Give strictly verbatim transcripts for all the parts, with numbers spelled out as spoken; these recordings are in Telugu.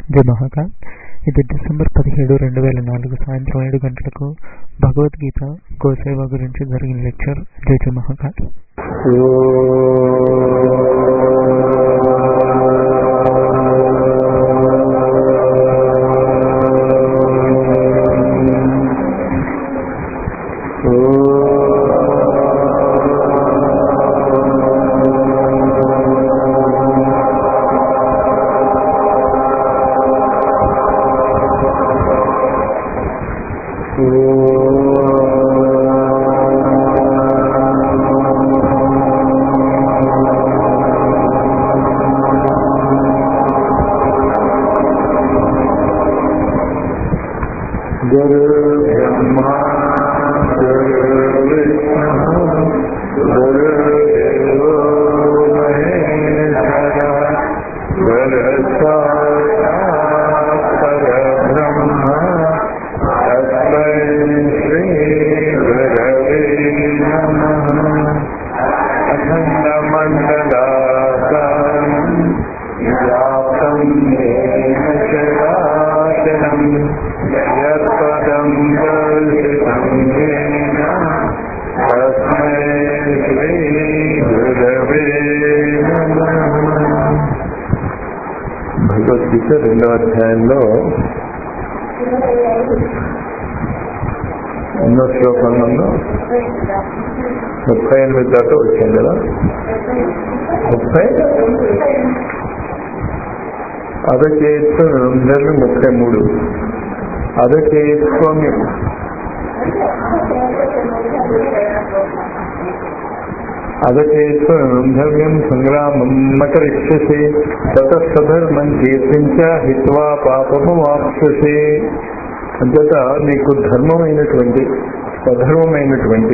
జై మహాకాల్. ఇది డిసెంబర్ పదిహేడు రెండు వేల నాలుగు సాయంత్రం ఏడు గంటలకు భగవద్గీత గోసేవ గురించి జరిగిన లెక్చర్. జై జై మహాకాల్. భగవద్గీత రెండవ అధ్యాయంలో ఎన్నో శ్లోకంలో ముప్పై ఎనిమిది దాకా వచ్చింది కదా. ముప్పై అదచేత్వం ముప్పై మూడు అదచేత్వం అదచేత్వం సంగ్రామం మకరిష్యసి తతఃసధర్మం కీర్తించ హిత్వా పాపము వాప్స్యసి. అంతట నీకు ధర్మమైనటువంటి స్వధర్మమైనటువంటి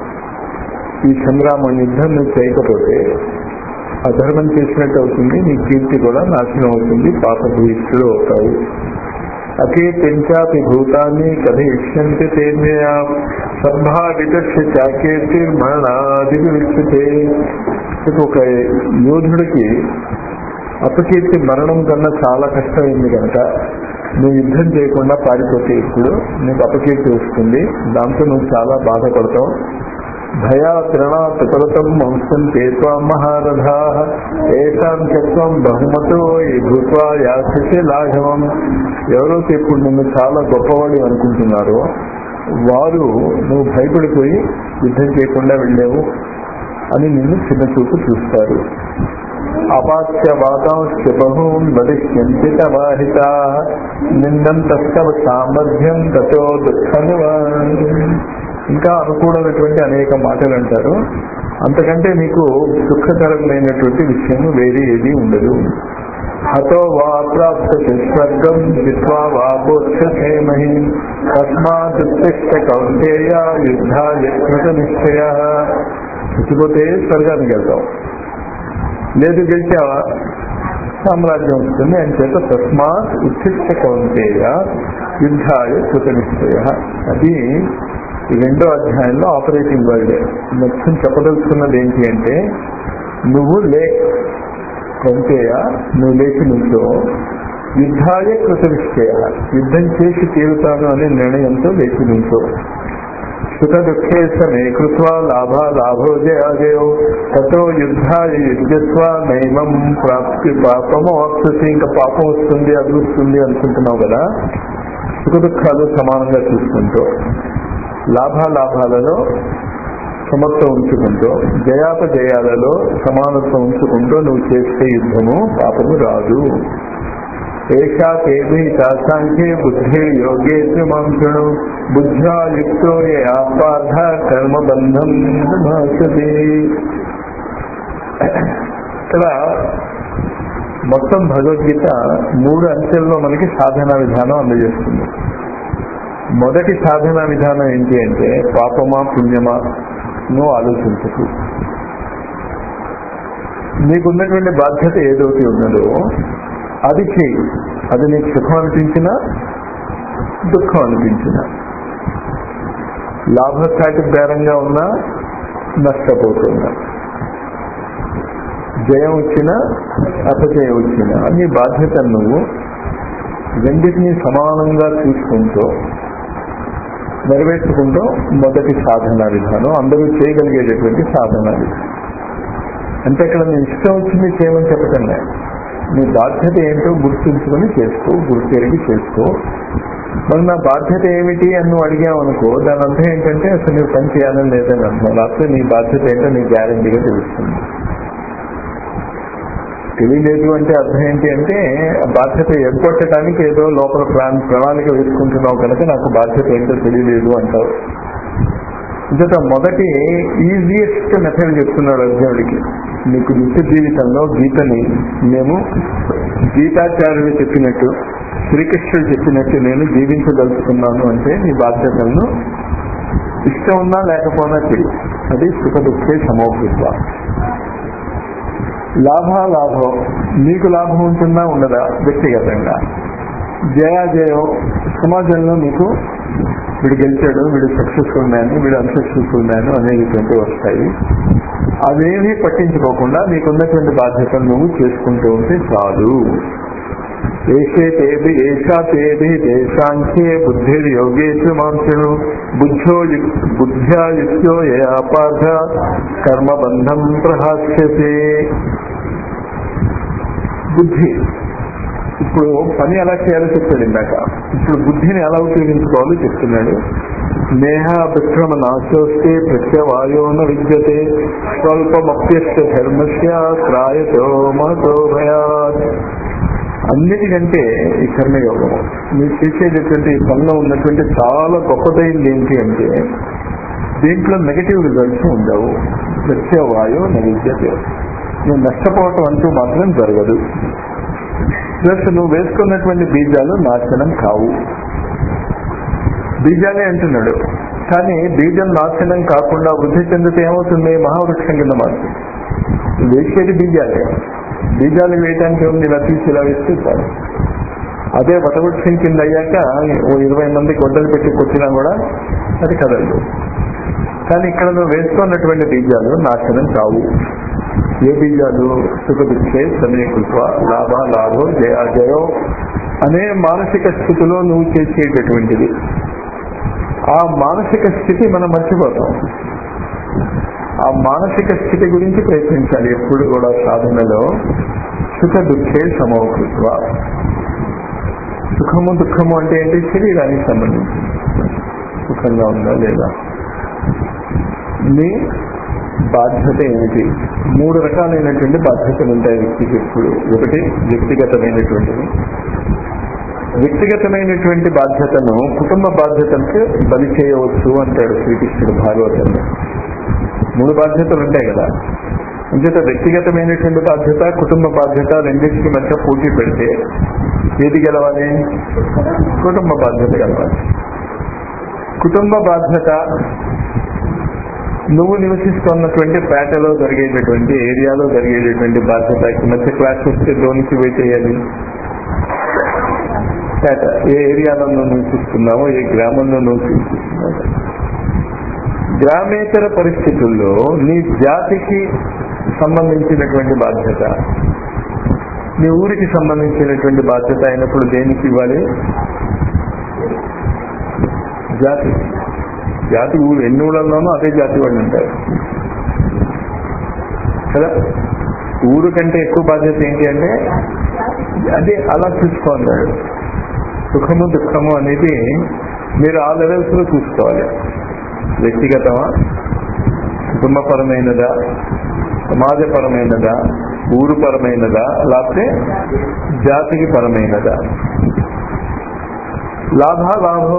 ఈ సంగ్రామం యుద్ధం నువ్వు చేయకపోతే అధర్మం చేసినట్టు అవుతుంది, నీ కీర్తి కూడా నాశనం అవుతుంది, పాపభూయిష్ఠుడు అవుతావు. అకీర్తించాపి భూతాన్ని కథయిష్యంతి తేన్యా సంభావితస్య చాకీర్తి మరణాది విచ్యతే. ఒక యోధుడికి అపకీర్తి మరణం కన్నా చాలా కష్టమైంది కనుక నువ్వు యుద్ధం చేయకుండా పారిపోతే ఇప్పుడు నీకు అపకీర్తి వస్తుంది, దాంతో నువ్వు చాలా బాధపడతావు. భయా త్రణాత్ కృతం వంశం తేత్వా మహారథా ఏషాం చత్వం బహుమతో ఈ భూత్వా యాస్యసి లాఘవం. ఎవరైతే ఇప్పుడు నిన్ను చాలా గొప్పవాడు అనుకుంటున్నారో వారు నువ్వు భయపడిపోయి యుద్ధం చేయకుండా వెళ్ళావు అని నిన్ను చిన్న చూపు చూస్తారు. అపాస్య వాతాంశ బహూన్ వదిష్యంతి తవాహితా నిందంతస్తవ సామర్థ్యం తతో దుఃఖనివాన్. ఇంకా అనుకూలమైనటువంటి అనేక మాటలు అంటారు. అంతకంటే నీకు దుఃఖకరమైనటువంటి విషయం వేరే ఏది ఉండదు. హతో వా ప్రాప్స్యసి స్వర్గం జిత్వా వా బోధ్యసే మహి తస్మాదుత్తిష్ఠ కౌంతేయ యుద్ధాయ కృత నిశ్చయ. చచ్చిపోతే స్వర్గానికి వెళ్తావు, లేదు గెలిచావా సామ్రాజ్యం వస్తుంది అని చేత తస్మాత్ ఉత్తిష్ఠ కౌంతేయ యుద్ధాయ కృత నిశ్చయ. అది రెండో అధ్యాయంలో ఆపరేటింగ్ వర్డ్. మొత్తం చెప్పదలుచుకున్నది ఏంటి అంటే నువ్వు లే కౌంతేయ, నువ్వు లేచి నుంచో యుద్ధాయ కృత నిశ్చయ, యుద్ధం చేసి తీరుతాను అనే నిర్ణయంతో లేచి నుంచో. సుఖ దుఃఖే సమే కృత్వా లాభా లాభో జయాజయో తతో యుద్ధాయ యుద్ధత్వ నైమం ప్రాప్తి పాపము వాప్ససి. ఇంకా పాపం వస్తుంది అది వస్తుంది అనుకుంటున్నావు కదా. సుఖ దుఃఖాలు సమానంగా చూసుకుంటూ లాభాలాభాలలో సమత్వం ఉంచుకుంటూ జయాపజయాలలో సమానత్వం ఉంచుకుంటూ నువ్వు చేసే యుద్ధము పాపము రాదు. ఏషా కేవీ సాంఖ్యే బుద్ధి యోగే త్రిమంత్రుడు బుద్ధ్యా యుక్తో యాపార్థ కర్మబంధం భాషతి. ఇక్కడ మొత్తం భగవద్గీత మూడు అంచెల్లో మనకి సాధనా విధానం అందజేస్తుంది. మొదటి సాధనా విధానం ఏంటి అంటే పాపమా పుణ్యమా నువ్వు ఆలోచించకు. నీకున్నటువంటి బాధ్యత ఏదైతే ఉన్నదో అది చేయి. అది నీకు సుఖం అనిపించినా దుఃఖం అనిపించినా, లాభస్థాయికి బేరంగా ఉన్నా నష్టపోతున్నా, జయం వచ్చినా అపజయం వచ్చినా నీ బాధ్యత నువ్వు రెండింటినీ సమానంగా చూసుకుంటూ నెరవేర్చుకుంటూ మొదటి సాధన విధానం అందరూ చేయగలిగేటటువంటి సాధన విధానం. అంటే ఇక్కడ నేను ఇష్టం వచ్చింది చేయమని చెప్పటం లేదు. నీ బాధ్యత ఏంటో గుర్తుంచుకొని చేసుకో, గుర్తెరిగి చేసుకో. మరి నా బాధ్యత ఏమిటి అని నువ్వు అడిగావనుకో, దాని అర్థం ఏంటంటే అసలు నువ్వు పని చేయాలని లేదని అర్థం. లేకపోతే నీ బాధ్యత ఏంటో నీకు గ్యారెంటీగా తెలుస్తుంది. తెలియలేదు అంటే అర్థం ఏంటి అంటే బాధ్యత ఎగ్గొట్టడానికి ఏదో లోపల ప్రణా ప్రణాళిక వేసుకుంటున్నావు కనుక నాకు బాధ్యత ఏంటో తెలియలేదు అంటావు. ఇంత మొదటి ఈజియెస్ట్ మెథడ్ చెప్తున్నాడు అర్జునుడికి. నీకు నిత్య జీవితంలో గీతని మేము గీతాచార్యులు చెప్పినట్టు, శ్రీకృష్ణుడు చెప్పినట్టు నేను జీవించదలుచుకున్నాను అంటే నీ బాధ్యతలను ఇష్టం ఉన్నా లేకపోయినా తెలియదు. అది సుఖ దుఃఖే సమోకృత్వ. లాభాలాభం, నీకు లాభం ఉంటుందా ఉండదా వ్యక్తిగతంగా, జయాజయం సమాజంలో నీకు వీడు గెలిచాడు, వీడు సక్సెస్ఫుల్ మ్యాన్, వీడు అన్సక్సెస్ఫుల్ మ్యాన్ అనేటువంటి వస్తాయి. అవేమీ పట్టించుకోకుండా నీకున్నటువంటి బాధ్యతలు నువ్వు చేసుకుంటూ ఉంటే చాలు. ఏషే తేది ఏషా తేది దేశాంఖ్యే బుద్ధిర్ యోగేషు మాంసను బుద్ధో బుద్ధ్యా యుక్తో యయా పార్థ కర్మబంధం ప్రహాస్యతే. బుద్ధి ఇప్పుడు పని ఎలా చేయాలో చెప్తాడు ఇందాక. ఇప్పుడు బుద్ధిని ఎలా ఉపయోగించుకోవాలో చెప్తున్నాడు. నేహ విక్రమ నాశోస్తే ప్రత్యవాయోన విద్యతే స్వల్పమప్యస్య ధర్మస్య త్రాయతో మహతో భయాత్. అన్నిటికంటే ఈ కర్మయోగము మీరు చేసేటటువంటి పనిలో ఉన్నటువంటి చాలా గొప్పదైంది ఏంటి అంటే దీంట్లో నెగటివ్ రిజల్ట్స్ ఉండవు. ప్రత్యవాయో నవిద్యతే, నువ్వు నష్టపోవటం అంటూ మాత్రం జరగదు. ప్లస్ నువ్వు వేసుకున్నటువంటి బీజాలు నాశనం కావు. బీజాలే అంటున్నాడు, కానీ బీజం నాశనం కాకుండా వృద్ధి చెందితే ఏమవుతుంది? మహావృక్షం కింద మారుతుంది. వేసేది బీజాలే, బీజాలు వేయటానికి ఉంది, ఇలా తీసి ఇలా వేస్తే చాలు. అదే వటవృక్షం కింద అయ్యాక ఓ ఇరవై మంది గొడ్డలు పెట్టి కొట్టినా కూడా అది కదలదు. కానీ ఇక్కడ నువ్వు వేసుకున్నటువంటి బీజాలు నాశనం కావు. ఏ బీజాలు? సుఖ దుఃఖే సమీకృత్వ లాభ లాభో జయాజయో అనే మానసిక స్థితిలో నువ్వు చేసేటటువంటిది. ఆ మానసిక స్థితి మనం మర్చిపోతాం. ఆ మానసిక స్థితి గురించి ప్రయత్నించాలి ఎప్పుడు కూడా సాధనలో. సుఖ దుఃఖే సమోకృత్వ. సుఖము దుఃఖము అంటే ఏంటి? శరీరానికి సంబంధించి సుఖంగా ఉందా లేదా, నీ బాధ్యత ఏమిటి? మూడు రకాలైనటువంటి బాధ్యతలు ఉంటాయి వ్యక్తికి ఎప్పుడు. ఒకటి వ్యక్తిగతమైనటువంటిది. వ్యక్తిగతమైనటువంటి బాధ్యతను కుటుంబ బాధ్యతలకు బలి చేయవచ్చు అంటాడు శ్రీకృష్ణుడు భాగవతంలో. మూడు బాధ్యతలు ఉంటాయి కదా. అంచేత వ్యక్తిగతమైనటువంటి బాధ్యత, కుటుంబ బాధ్యత రెండింటికి మధ్య పోటీ పెడితే ఏది గెలవాలి? కుటుంబ బాధ్యత గెలవాలి. కుటుంబ బాధ్యత నువ్వు నివసిస్తున్నటువంటి పేటలో జరిగేటటువంటి, ఏరియాలో జరిగేటటువంటి బాధ్యత. మధ్య క్లాస్ వస్తే లోనికి పోయి చేయాలి. పేట ఏ ఏరియాలో నువ్వు నివసిస్తున్నావో, ఏ గ్రామంలో నువ్వు నివసిస్తున్నావో. గ్రామేతర పరిస్థితుల్లో నీ జాతికి సంబంధించినటువంటి బాధ్యత, నీ ఊరికి సంబంధించినటువంటి బాధ్యత అయినప్పుడు దేనికి ఇవ్వాలి? జాతి. జాతి ఊరు ఎన్ని ఊళ్ళల్లోనూ అదే జాతి వాళ్ళు ఉంటారు కదా. ఊరు కంటే ఎక్కువ బాధ్యత ఏంటి అంటే అదే అలా చూసుకోన్నాడు. సుఖము దుఃఖము అనేది మీరు ఆ లెవెల్స్ లో చూసుకోవాలి. వ్యక్తిగతమా, కుటుంబపరమైనదా, సమాజపరమైనదా, ఊరు పరమైనదా, లేకపోతే జాతికి పరమైనదా. లాభాలాభం,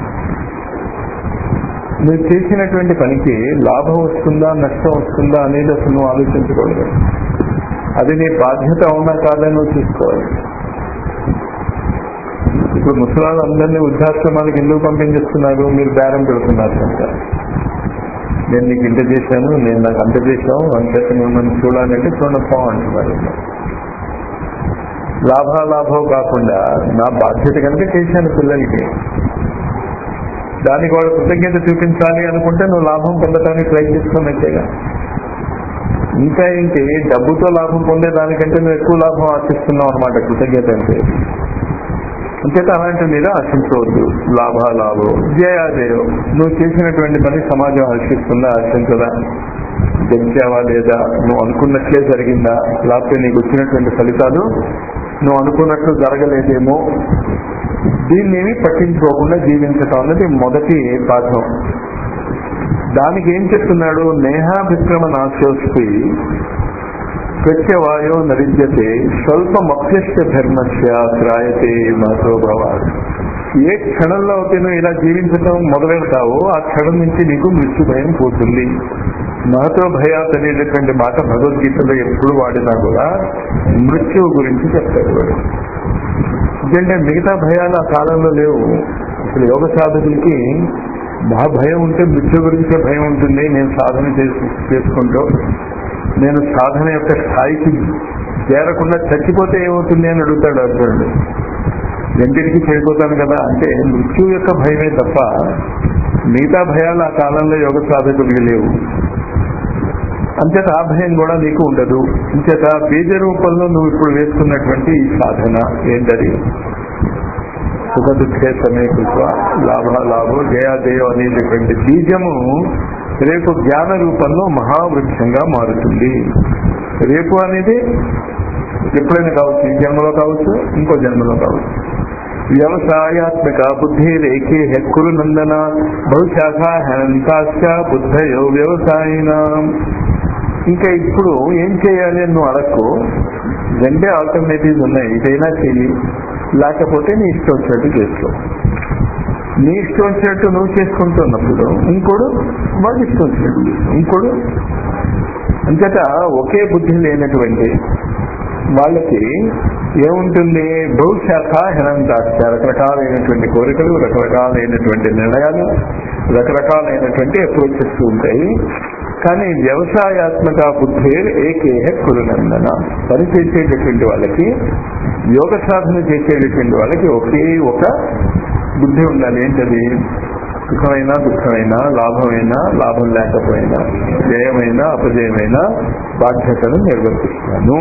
నువ్వు చేసినటువంటి పనికి లాభం వస్తుందా నష్టం వస్తుందా అనేది అసలు నువ్వు ఆలోచించకూడదు. అది నీ బాధ్యత అవునా కాదని నువ్వు చూసుకోవాలి. ఇప్పుడు ముసలాళ్ళు అందరినీ వృద్ధాశ్రమాలకు ఎందుకు పంపించేస్తున్నారు? మీరు బేరం పెడుతున్నారు కనుక. నేను నీకు ఇంత చేశాను, నేను నాకు అంత చేశాను, అంతేత నువ్వు నన్ను చూడాలంటే చూడపో అంటున్నారు. లాభాలాభం కాకుండా నా బాధ్యత కనుక చేశాను పిల్లలకి, దానికి వాడు కృతజ్ఞత చూపించాలి అనుకుంటే నువ్వు లాభం పొందడానికి ప్రయత్నిస్తున్నట్టేగా. ఇంకా ఏంటి, డబ్బుతో లాభం పొందేదానికంటే నువ్వు ఎక్కువ లాభం ఆశిస్తున్నావు అనమాట కృతజ్ఞత అంటే. అంచేత అలాంటి మీద ఆశించవద్దు. లాభాలాభో జయాజయో, నువ్వు చేసినటువంటి పని సమాజం హర్షిస్తుందా హర్షించదా, గెలిచావా లేదా, నువ్వు అనుకున్నట్లే జరిగిందా, లేకపోతే నీకు వచ్చినటువంటి ఫలితాలు నువ్వు అనుకున్నట్లు జరగలేదేమో, దీన్నేమి పట్టించుకోకుండా జీవించటం అన్నది మొదటి పాఠం. దానికి ఏం చెప్తున్నాడు, నేహాభిక్రమ నాశోస్తి ప్రత్యవాయో నరిద్యతే స్వల్పమప్యస్య ధర్మస్య త్రాయతే మహతోభవ. ఏ క్షణంలో అయితే నువ్వు ఇలా జీవించటం మొదలెడతావో ఆ క్షణం నుంచి నీకు మృత్యు భయం పోతుంది. మహతో భయాత్ అనేటటువంటి మాట భగవద్గీతలో ఎప్పుడు వాడినా కూడా మృత్యువు గురించి చెప్తాడు వాడు. ఎందుకంటే మిగతా భయాలు ఆ కాలంలో లేవు. అసలు యోగ సాధకులకి బాగా భయం ఉంటే మృత్యు గురించే భయం ఉంటుంది. నేను సాధన చేసుకుంటూ నేను సాధన యొక్క స్థాయికి చేరకుండా చచ్చిపోతే ఏమవుతుంది అని అడుగుతాడు అర్జునుడు. వెంకటికి చెడిపోతాను కదా అంటే మృత్యు యొక్క భయమే తప్ప మిగతా భయాలు ఆ కాలంలో యోగ సాధకులకి లేవు. అంచేత ఆ భయం కూడా నీకు ఉండదు. అంచేత బీజ రూపంలో నువ్వు ఇప్పుడు వేసుకున్నటువంటి ఈ సాధన ఏంటది, సుఖ దుఃఖే సమీకృత్వ లాభాలాభో జయాజయో అనేటటువంటి బీజము రేపు జ్ఞాన రూపంలో మహావృక్షంగా మారుతుంది. రేపు అనేది ఎప్పుడైనా కావచ్చు, ఈ జన్మలో కావచ్చు, ఇంకో జన్మలో కావచ్చు. వ్యవసాయాత్మక బుద్ధి రేఖే హెక్కురు నందన బహుశాఖ హెంతాశ్చ బుద్ధయో వ్యవసాయన. ఇంకా ఇప్పుడు ఏం చేయాలి అని నువ్వు అడక్కు, రెండే ఆల్టర్నేటివ్స్ ఉన్నాయి. ఇదైనా చెయ్యి, లేకపోతే నీ ఇష్టం వచ్చినట్టు చేసుకో. నీ ఇష్టం వచ్చినట్టు నువ్వు చేసుకుంటున్నప్పుడు ఇంకోడు వాడు ఇష్టం వచ్చినట్టు, ఇంకోడు. అంతేత ఒకే బుద్ధి లేనటువంటి వాళ్ళకి ఏముంటుంది, బహుశాఖ హెనంతాక్ష, రకరకాలైనటువంటి కోరికలు, రకరకాలైనటువంటి నిర్ణయాలు, రకరకాలైనటువంటి అప్రోచెస్ ఉంటాయి. కానీ వ్యవసాయాత్మక బుద్ధి ఏకేహ కురునందన, పని చేసేటటువంటి వాళ్ళకి, యోగ సాధన చేసేటటువంటి వాళ్ళకి ఒకే ఒక బుద్ధి ఉండాలి. ఏంటది, సుఖమైనా దుఃఖమైనా, లాభమైనా లాభం లేకపోయినా, జయమైనా అపజయమైనా బాధ్యతను నిర్వర్తిస్తాను.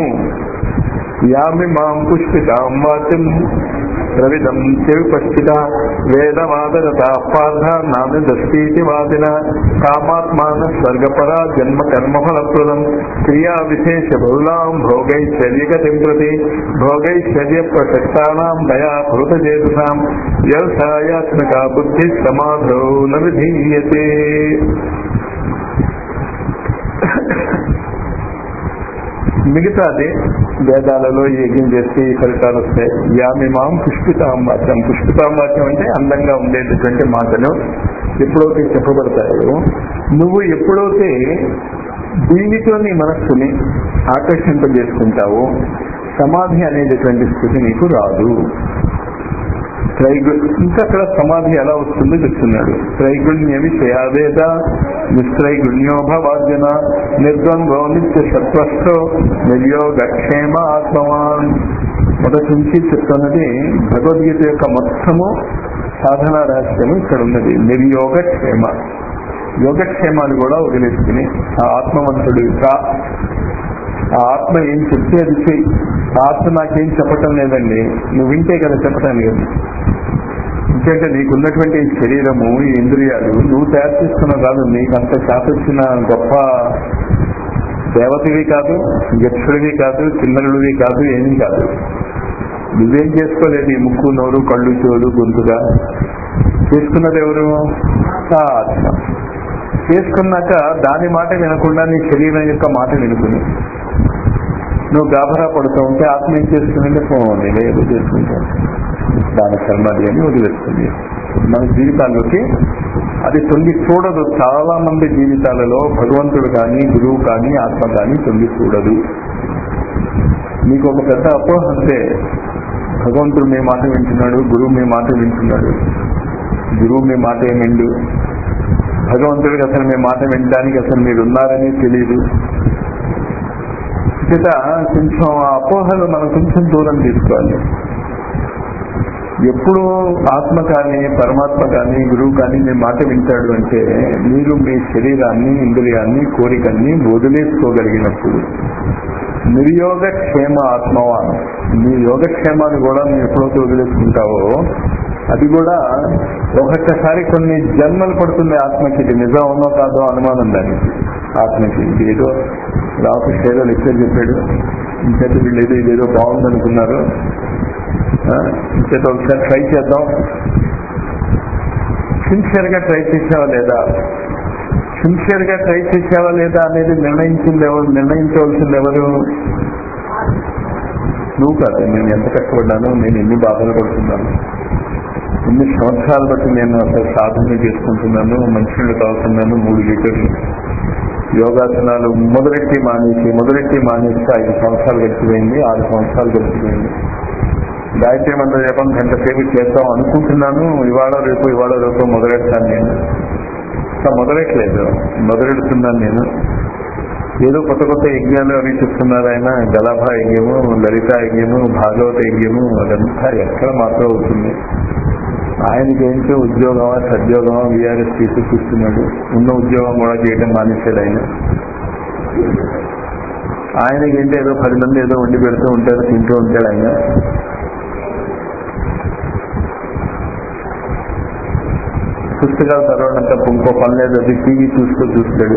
యామి మాం పుష్పితాం వాచిం ప్రవిదం చెవిపష్టిత వేదవాదరత పార్థ నామి దస్తి వాదిన కామాత్మాన స్వర్గపరా జన్మ కర్మఫలప్రదం క్రియా విశేష బహుళాం భోగైశ్వర్యగతిం ప్రతి భోగైశ్వర్య ప్రసక్తానాం దయా భూతచేతుసాం వ్యవసాయాత్మక బుద్ధి సమాధౌ న విధీయతే. మిగతాది వేదాలలో యజ్ఞం చేస్తే ఈ ఫలితాలు వస్తాయి. యామిమాం పుష్పితాంబాచ్యం, పుష్పితాంబాచ్యం అంటే అందంగా ఉండేటటువంటి మాటలు ఎప్పుడైతే చెప్పబడతాయో, నువ్వు ఎప్పుడైతే దీనితో నీ మనస్సుని ఆకర్షింపజేసుకుంటావో సమాధి అనేటటువంటి స్థితి నీకు రాదు. త్రైగు ఇంకా అక్కడ సమాధి ఎలా వస్తుందో చెప్తున్నాడు. త్రైగుణ్య విషయావేద నిస్త్రైగుణ్యోభవార్జన నిర్ద్వంద్వో నిత్య సత్వస్థో నిర్యోగక్షేమ ఆత్మవాన్. మొదటి నుంచి చెప్తున్నది భగవద్గీత యొక్క మొత్తము సాధన రహస్యము ఇక్కడ ఉన్నది. నిర్యోగక్షేమ, యోగక్షేమాలు కూడా వదిలేసుకుని ఆ ఆత్మవంతుడు కా, ఆ ఆత్మ ఏం చెప్తే అది చెయ్యి. ఆత్మ నాకేం చెప్పటం లేదండి, నువ్వు వింటే కదా చెప్పటానికి కదా. ఎందుకంటే నీకున్నటువంటి శరీరము, ఈ ఇంద్రియాలు నువ్వు తయారు చేసుకున్న కాదు. నీకు అంత శాతొచ్చిన గొప్ప దేవతవి కాదు, యక్షుడివి కాదు, కిన్నరుడివి కాదు, ఏమీ కాదు. నువ్వేం చేసుకోలేదు. ఈ ముక్కు, నోరు, కళ్ళు, చెవులు, గొంతుగా చేసుకున్నది ఎవరు? ఆ ఆత్మ. చేసుకున్నాక దాని మాట వినకుండా నీ శరీరం యొక్క మాట వినుకుని నువ్వు గాభరా పడుతూ ఉంటే ఆత్మ ఏం చేస్తుందంటే పోనీ లేదు చేసుకుంటాను, దాని కర్మది అని వదిలేస్తుంది. మన జీవితాల్లోకి అది తొంగి చూడదు. చాలా మంది జీవితాలలో భగవంతుడు కానీ, గురువు కానీ, ఆత్మ కానీ తొంగి చూడదు. మీకు ఒక పెద్ద అపోహ అంతే, భగవంతుడు మీ మాట వింటున్నాడు, గురువు మీ మాట వింటున్నాడు. గురువు మీ మాట ఏమిండు, భగవంతుడికి అసలు మీ మాట వినడానికి అసలు మీరు ఉన్నారని తెలియదు. ఇక కొంచెం ఆ అపోహలు మనం కొంచెం దూరం తీసుకోవాలి. ఎప్పుడు ఆత్మ కానీ, పరమాత్మ కానీ, గురువు కానీ మీ మాట వింటాడు అంటే మీరు మీ శరీరాన్ని, ఇంద్రియాన్ని, కోరికల్ని వదిలేసుకోగలిగినప్పుడు. నిర్యోగ క్షేమ ఆత్మవాన్. నీ యోగక్షేమాన్ని కూడా నువ్వు ఎప్పుడైతే వదిలేసుకుంటావో అది కూడా ఒక్కొక్కసారి కొన్ని జన్మలు పడుతుంది ఆత్మకి. ఇది నిజం అవునో కాదో అనుమానం దానికి ఆత్మకి. ఇది ఏదో రామకృష్ణ ఏదో లెక్చర్ చెప్పాడు, ఇంకైతే వీళ్ళు ఏదో ఇదేదో బాగుందనుకున్నారు, ఇంకైతే ఒకసారి ట్రై చేద్దాం. సిన్సియర్ గా ట్రై చేసావా లేదా, సిన్సియర్ గా ట్రై చేసావా లేదా అనేది నిర్ణయించింది ఎవరు, నిర్ణయించవలసింది ఎవరు? నువ్వు కాదు. నేను ఎంత కష్టపడ్డాను, నేను ఎన్ని బాధలు పడుతున్నాను, ఎన్ని సంవత్సరాలు బట్టి నేను అసలు సాధన చేసుకుంటున్నాను, మంచినీళ్ళు తాగుతున్నాను, మూడు లీటర్లు యోగాసనాలు మొదలెట్టి మానేసి మొదలెట్టి మానేస్తే ఐదు సంవత్సరాలు గడిచిపోయింది, ఆరు సంవత్సరాలు గడిచిపోయింది. గాయత్రి మంత్ర జపం గంట సేపు చేద్దాం అనుకుంటున్నాను, ఇవాళ రేపు ఇవాళ రేపు మొదలెడతాను. నేను మొదలెట్లేదు, మొదలెడుతున్నాను. నేను ఏదో కొత్త కొత్త యజ్ఞాలు అవి చూస్తున్నారు ఆయన. గలాభా యజ్ఞము, లలిత యజ్ఞము, భాగవత యజ్ఞము, అదంతా ఎక్కడ మాత్రం అవుతుంది. ఆయనకి ఏంటో ఉద్యోగమా సద్యోగమా వీఆర్ఎస్ తీసి చూస్తున్నాడు. ఉన్న ఉద్యోగం కూడా చేయడం మానేశాడు ఆయన. ఆయనకి ఏంటో ఏదో పది మంది ఏదో వండి పెడుతూ ఉంటారు, తింటూ ఉంటాడు ఆయన. పుస్తకాలు చదవడంతా ఇంకో పని లేదు, అది టీవీ చూస్తూ చూస్తాడు.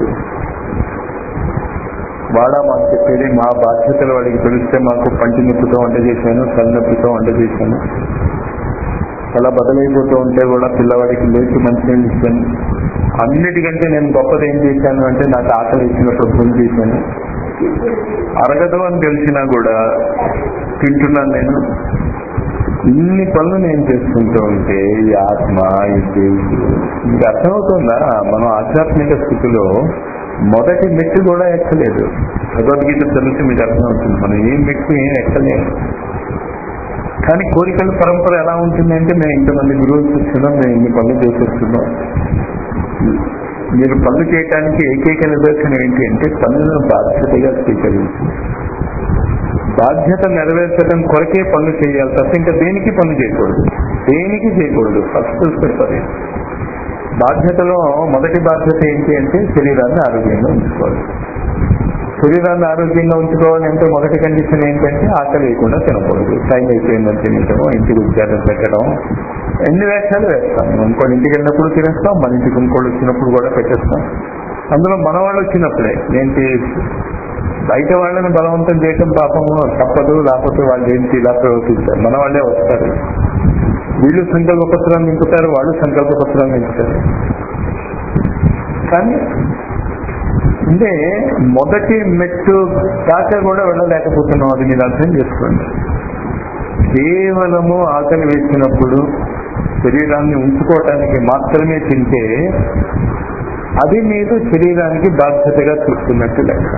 వాడా మాకు చెప్పేది మా బాధ్యతలు వాడికి తెలిస్తే, మాకు పంటి నొప్పితో వంట చేశాను, తలనొప్పితో వంట చేశాను, అలా బదలైపోతూ ఉంటే కూడా పిల్లవాడికి లేచి మంచినీళ్ళు ఇచ్చాను. అన్నిటికంటే నేను గొప్పది ఏం చేశాను అంటే నాకు ఆకలి ఇచ్చినప్పుడు ఫోన్ చేశాను. అరగదు అని తెలిసినా కూడా తింటున్నాను నేను. ఇన్ని పనులు నేను చేసుకుంటూ ఉంటే ఈ ఆత్మ ఈ దేవుడు మీకు అర్థమవుతుందా? మనం ఆధ్యాత్మిక స్థితిలో మొదటి మెట్టు కూడా ఎక్కలేదు. భగవద్గీత తెలిసి మీకు అర్థమవుతుంది, మనం ఏ మెట్టు ఏం ఎక్కలేదు. కానీ కోరికల పరంపర ఎలా ఉంటుందంటే, మేము ఇంతమంది గురువులు చూస్తున్నాం, మేము ఇన్ని పనులు చేసేస్తున్నాం. మీరు పనులు చేయడానికి ఏకైక నిదర్శనం ఏంటి అంటే పనులను బాధ్యతగా స్వీకరించింది. బాధ్యత నెరవేర్చడం కొరకే పనులు చేయాలి తప్ప ఇంకా దేనికి పనులు చేయకూడదు, దేనికి చేయకూడదు. ఫస్ట్ చెప్పాలి. బాధ్యతలో మొదటి బాధ్యత ఏంటి అంటే శరీరాన్ని ఆరోగ్యంగా ఉంచుకోవాలి. శరీరాన్ని ఆరోగ్యంగా ఉంచుకోవాలి అంటే మొదటి కండిషన్ ఏంటంటే ఆకలి వేయకుండా తినకూడదు. టైం అయిపోయిందని తినటం, ఇంటికి ఉద్యోగం పెట్టడం, ఎన్ని వేషాలు వేస్తాం. ఇంకోటి ఇంటికి వెళ్ళినప్పుడు తినేస్తాం, మన ఇంటికి ఇంకోటి వచ్చినప్పుడు కూడా పెట్టేస్తాం. అందులో మన వాళ్ళు వచ్చినప్పుడే ఏంటి బయట వాళ్ళని బలవంతం చేయటం పాపం తప్పదు, లేకపోతే వాళ్ళు ఏంటి ఇలా ప్రవర్తిస్తారు. మన వాళ్ళే వస్తారు, వీళ్ళు సంకల్ప పత్రాన్ని నింపుతారు, వాళ్ళు సంకల్ప పత్రాన్ని నింపుతారు. కానీ అంటే మొదటి మెట్టు దాకా కూడా వెళ్ళలేకపోతున్నాం. అది మీరు అర్థం చేసుకోండి. కేవలము ఆకలి వేసినప్పుడు శరీరాన్ని ఉంచుకోవటానికి మాత్రమే తింటే అది మీరు శరీరానికి బాధ్యతగా చూస్తున్నట్టు లెక్క.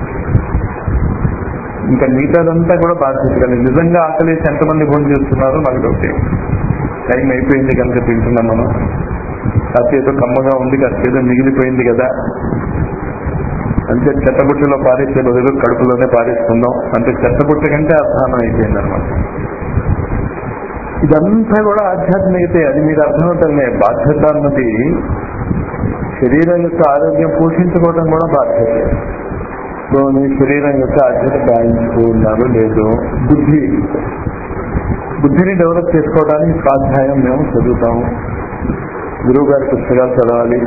ఇంకా మిగతాదంతా కూడా బాధ్యత కలిగి. నిజంగా ఆకలి వేసి ఎంతమంది భోజనం చేస్తున్నారో నాకు ఒకటి. టైం అయిపోయింది కనుక తింటున్నాం మనం. కాసేదో కమ్మగా ఉంది, కాసేదో మిగిలిపోయింది కదా అంటే చెత్తబుట్టలో పారేసే బదులు కడుపులోనే పారేసుకుందాం అంటే చెత్తబుట్ట కంటే అధ్వానం అయిపోయింది అనమాట. ఇదంతా కూడా ఆధ్యాత్మికతే. అది మీరు అర్థమవుతానే. బాధ్యత అన్నది శరీరం యొక్క ఆరోగ్యం పోషించుకోవడం కూడా బాధ్యత. సో నీ శరీరం యొక్క బాధ్యత పాటించుకున్నారు లేదు. బుద్ధి బుద్ధిని డెవలప్ చేసుకోవడానికి స్వాధ్యాయం మేము చదువుతాము. గురువు గారి పుస్తకాలు చదవాలి.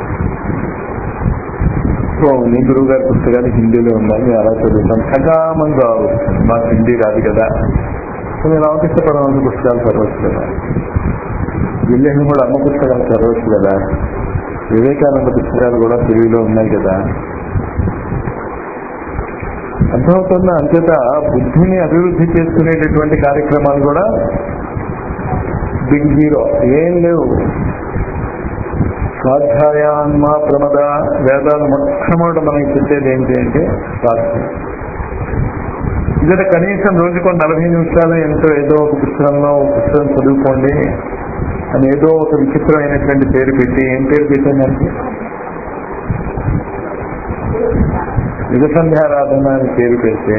సో నీ గురువు గారి పుస్తకాలు హిందీలో ఉన్నాయి, మేము అలా చదువుతాం. సకామం కావు, మాకు హిందీ రాదు కదా. సో నేను రామకృష్ణ పరమహంస పుస్తకాలు చదవచ్చు కదా, విలేహం కూడా అమ్మ పుస్తకాలు చదవచ్చు కదా, వివేకానంద పుస్తకాలు కూడా తెలుగులో ఉన్నాయి కదా. అర్థమవుతున్న అంతేత బుద్ధిని అభివృద్ధి చేసుకునేటటువంటి కార్యక్రమాలు కూడా బిగ్ జీరో ఏం లేవు. స్వాధ్యాయాన్మ ప్రమద వేదాలు మొట్టమొదటి మనకి చెప్పేది ఏంటి అంటే స్వాధ్యాయం. ఇదట కనీసం రోజుకు నలభై నిమిషాలు ఎంతో ఏదో ఒక పుస్తకంలో పుస్తకం చదువుకోండి అని ఏదో ఒక విచిత్రమైనటువంటి పేరు పెట్టి, ఏం పేరు పెట్టిందంటే యుగ సంధ్యారాధన అని పేరు పెడితే,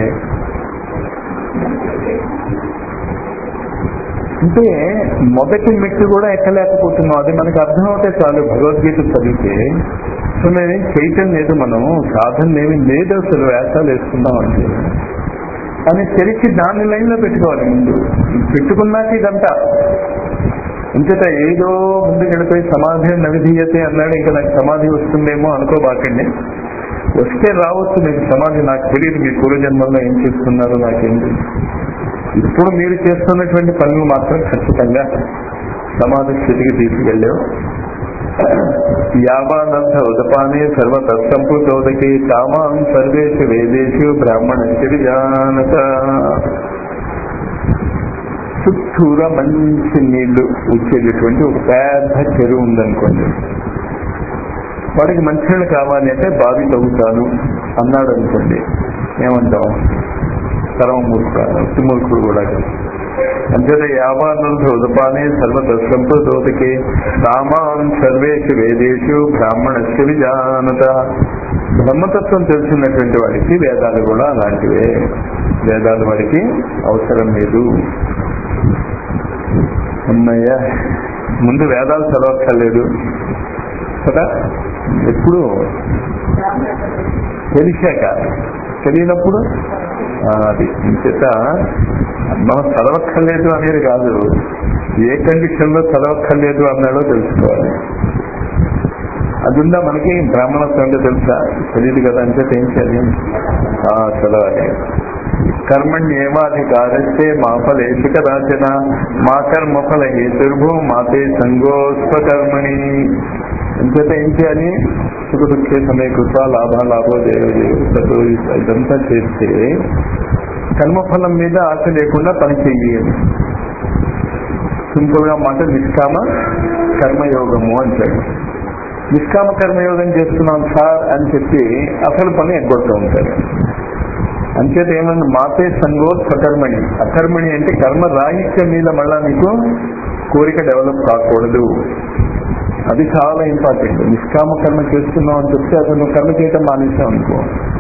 అంటే మొదటి మెట్టు కూడా ఎక్కలేకపోతున్నాం. అది మనకు అర్థమవుతే చాలు. భగవద్గీత చదివితే సో మేమేం చేయటం లేదు, మనం సాధన ఏమి లేదు, అసలు వేషాలు వేసుకున్నాం అంటే అని తెలిసి దాన్ని లైన్లో పెట్టుకోవాలి. ముందు పెట్టుకున్నాక ఇదంతా అంచేత ఏదో ముందు గడిపోయి సమాధి నవిధీయతే అన్నాడు. ఇంకా నాకు సమాధి వస్తుందేమో అనుకోబాకండి. వస్తే రావచ్చు మీకు సమాధి. నాకు తెలియదు మీ పూర్వజన్మల్లో ఏం చేస్తున్నారో నాకేం తెలియదు. ఇప్పుడు మీరు చేస్తున్నటువంటి పనులు మాత్రం ఖచ్చితంగా సమాధి స్థితికి తీసుకెళ్ళావు. యావానంద ఉదపానే సర్వతత్సంపూతోదకే కామాం సర్వేషు వేదేషు బ్రాహ్మణస్య విజానత. చుట్టూరా మంచి నీళ్లు వచ్చేటటువంటి ఒక పెద్ద చెరువు ఉందనుకోండి. వాడికి మంచినీళ్ళు కావాలి అంటే బావి తవ్వుతాను అన్నాడు అనుకోండి, ఏమంటాం? సర్వమూర్ఖ మూర్ఖుడు కూడా కాదు. అంచేత యావానంద ఉదపానే సర్వతత్సంపూతోదకే కామాం సర్వేషు వేదేషు బ్రాహ్మణస్య విజానత. బ్రహ్మతత్వం తెలిసినటువంటి వాడికి వేదాలు కూడా అలాంటివే. వేదాలు వాడికి అవసరం లేదు. అమ్మయ్య, ముందు వేదాలు చదవక్కర్లేదు కదా. ఎప్పుడు తెలిసాక, తెలియనప్పుడు అది చేత మనం చదవక్కర్లేదు అనేది కాదు, ఏ కండిషన్ లో చదవక్కర్లేదు అన్నాడో తెలుసుకోవాలి. అది ఉందా మనకి? బ్రాహ్మణత్వం అంటే తెలుసా? తెలియదు కదా. అంచేత ఏం చేయాలి? చదవాలి. కర్మణ్యేవాధికారస్తే మా ఫలేషు కదాచన మా కర్మ ఫల హేతుర్భూ మాతే సంగోస్వకర్మణి. అంచేత ఏం చేయాలి? సుఖ దుఃఖే సమయకృత లాభ లాభో దేవదేవతో ఇదంతా చేస్తే కర్మఫలం మీద ఆశ లేకుండా పని చెయ్యాలి. సింపుల్ గా మాట నిష్కామ కర్మయోగము అంటాడు. నిష్కామ కర్మయోగం చేస్తున్నాం సార్ అని చెప్పి అసలు పని ఎగ్గొడుతూ ఉంటారు. అంచేత ఏమన్నా మాతే సంగో సకర్మణి. అకర్మణి అంటే కర్మ రాహిత్యం మీద మళ్ళా మీకు కోరిక డెవలప్ కాకూడదు. అది చాలా ఇంపార్టెంట్. నిష్కామ కర్మ చేస్తున్నాం అని చెప్తే అసలు నువ్వు కర్మ చేయటం మానేసావు అనుకో,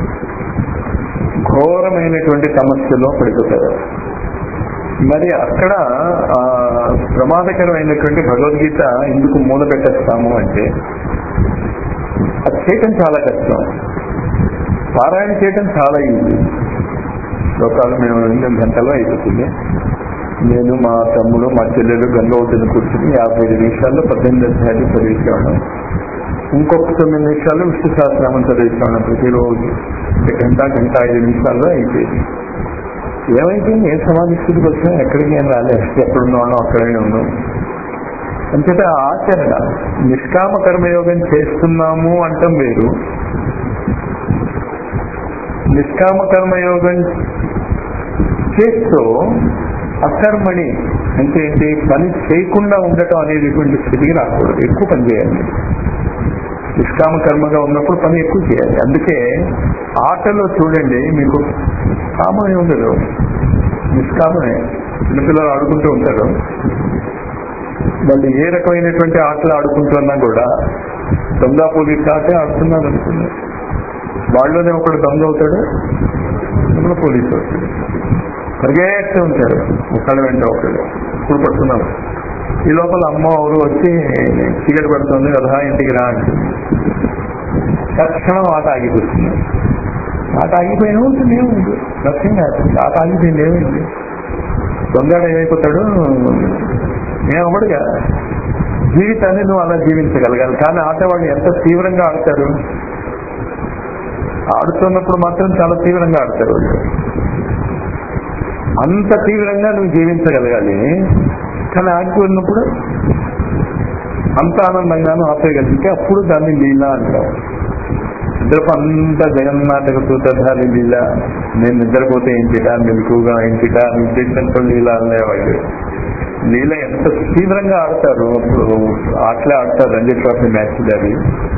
ఘోరమైనటువంటి సమస్యలో పడిపోతారు. మరి అక్కడ ప్రమాదకరమైనటువంటి భగవద్గీత ఎందుకు మూల పెట్టేస్తాము అంటే అది చేయటం చాలా కష్టం, పారాయణ చేయటం చాలా ఈజీ. శ్లోకాలు మేము ఎనిమిది గంటల్లో అయిపోతుంది. నేను మా తమ్ముడు మా చెల్లెలు గంగ ఒడ్డున కూర్చుని యాభై ఐదు నిమిషాల్లో పద్దెనిమిది అధ్యాయాలు చదివేసేవాళ్ళం. ఇంకొక తొమ్మిది నిమిషాలు విష్ణు సహస్రనామం చదివేసేవాళ్ళం ప్రతిరోజు. గంట గంట ఐదు నిమిషాల్లో అయిపోయింది. ఏమైపోయింది? ఏ సమాధి స్థితికి వచ్చినా ఎక్కడికి ఏం రాలేదు. ఎక్కడున్నానో అక్కడే ఉన్నాం. అంచేత ఆచరణ. నిష్కామ కర్మయోగం చేస్తున్నాము అంటాం వేరు, నిష్కామ కర్మయోగం చేస్తూ అకర్మణి అంటే ఏంటి? పని చేయకుండా ఉండటం అనేటువంటి స్థితికి రాకూడదు. ఎక్కువ పని చేయాలి. నిష్కామ కర్మగా ఉన్నప్పుడు పని ఎక్కువ చేయాలి. అందుకే ఆటలో చూడండి, మీకు కామనే ఉండదు, నిష్కామనే. చిన్నపిల్లలు ఆడుకుంటూ ఉంటారు. వాళ్ళు ఏ రకమైనటువంటి ఆటలు ఆడుకుంటున్నా కూడా దొంగ పోలీస్ ఆటే ఆడుతున్నారు అనుకున్నారు. వాళ్ళలోనే ఒకడు దొంగ అవుతాడు, దొంగ పోలీసు అవుతాడు. పరిగెత్తే ఉంటాడు ఒకళ్ళ వెంట ఒకళ్ళు. ఇప్పుడు పడుతున్నారు. ఈ లోపల అమ్మ ఎవరు వచ్చి చీకటి పడుతుంది కదా ఇంటికి రా అంటుంది. తక్షణం ఆట ఆగిపోతుంది. ఆట ఆగిపోయిన ఉంటుంది, ఏముంది, నథింగ్ హ్యాపెన్స్. ఆట ఆగిపోయింది, ఏమైంది? దొంగడు ఏమైపోతాడు? ఏమవడుగా. జీవితాన్ని నువ్వు అలా జీవించగలగాలి. కానీ ఆటవాళ్ళు ఎంత తీవ్రంగా ఆడతారు, ఆడుతున్నప్పుడు మాత్రం చాలా తీవ్రంగా ఆడతారు వాళ్ళు. అంత తీవ్రంగా నువ్వు జీవించగలగాలి. కానీ ఆడుకున్నప్పుడు అంత ఆనందంగాను ఆపేయగలిగితే అప్పుడు దాన్ని లీల అంటాం. నిద్రపు అంత జగన్నాటక సూత్రధారి లీల. నేను నిద్రపోతే ఏంటిటా, మెలకుగా ఏంటిటా ఉద్దేశంతో లీల అనేవాళ్ళు. లీల ఎంత తీవ్రంగా ఆడతారు. అప్పుడు ఆటలే ఆడతారు రంజీ ట్రోఫీ మ్యాచ్. అవి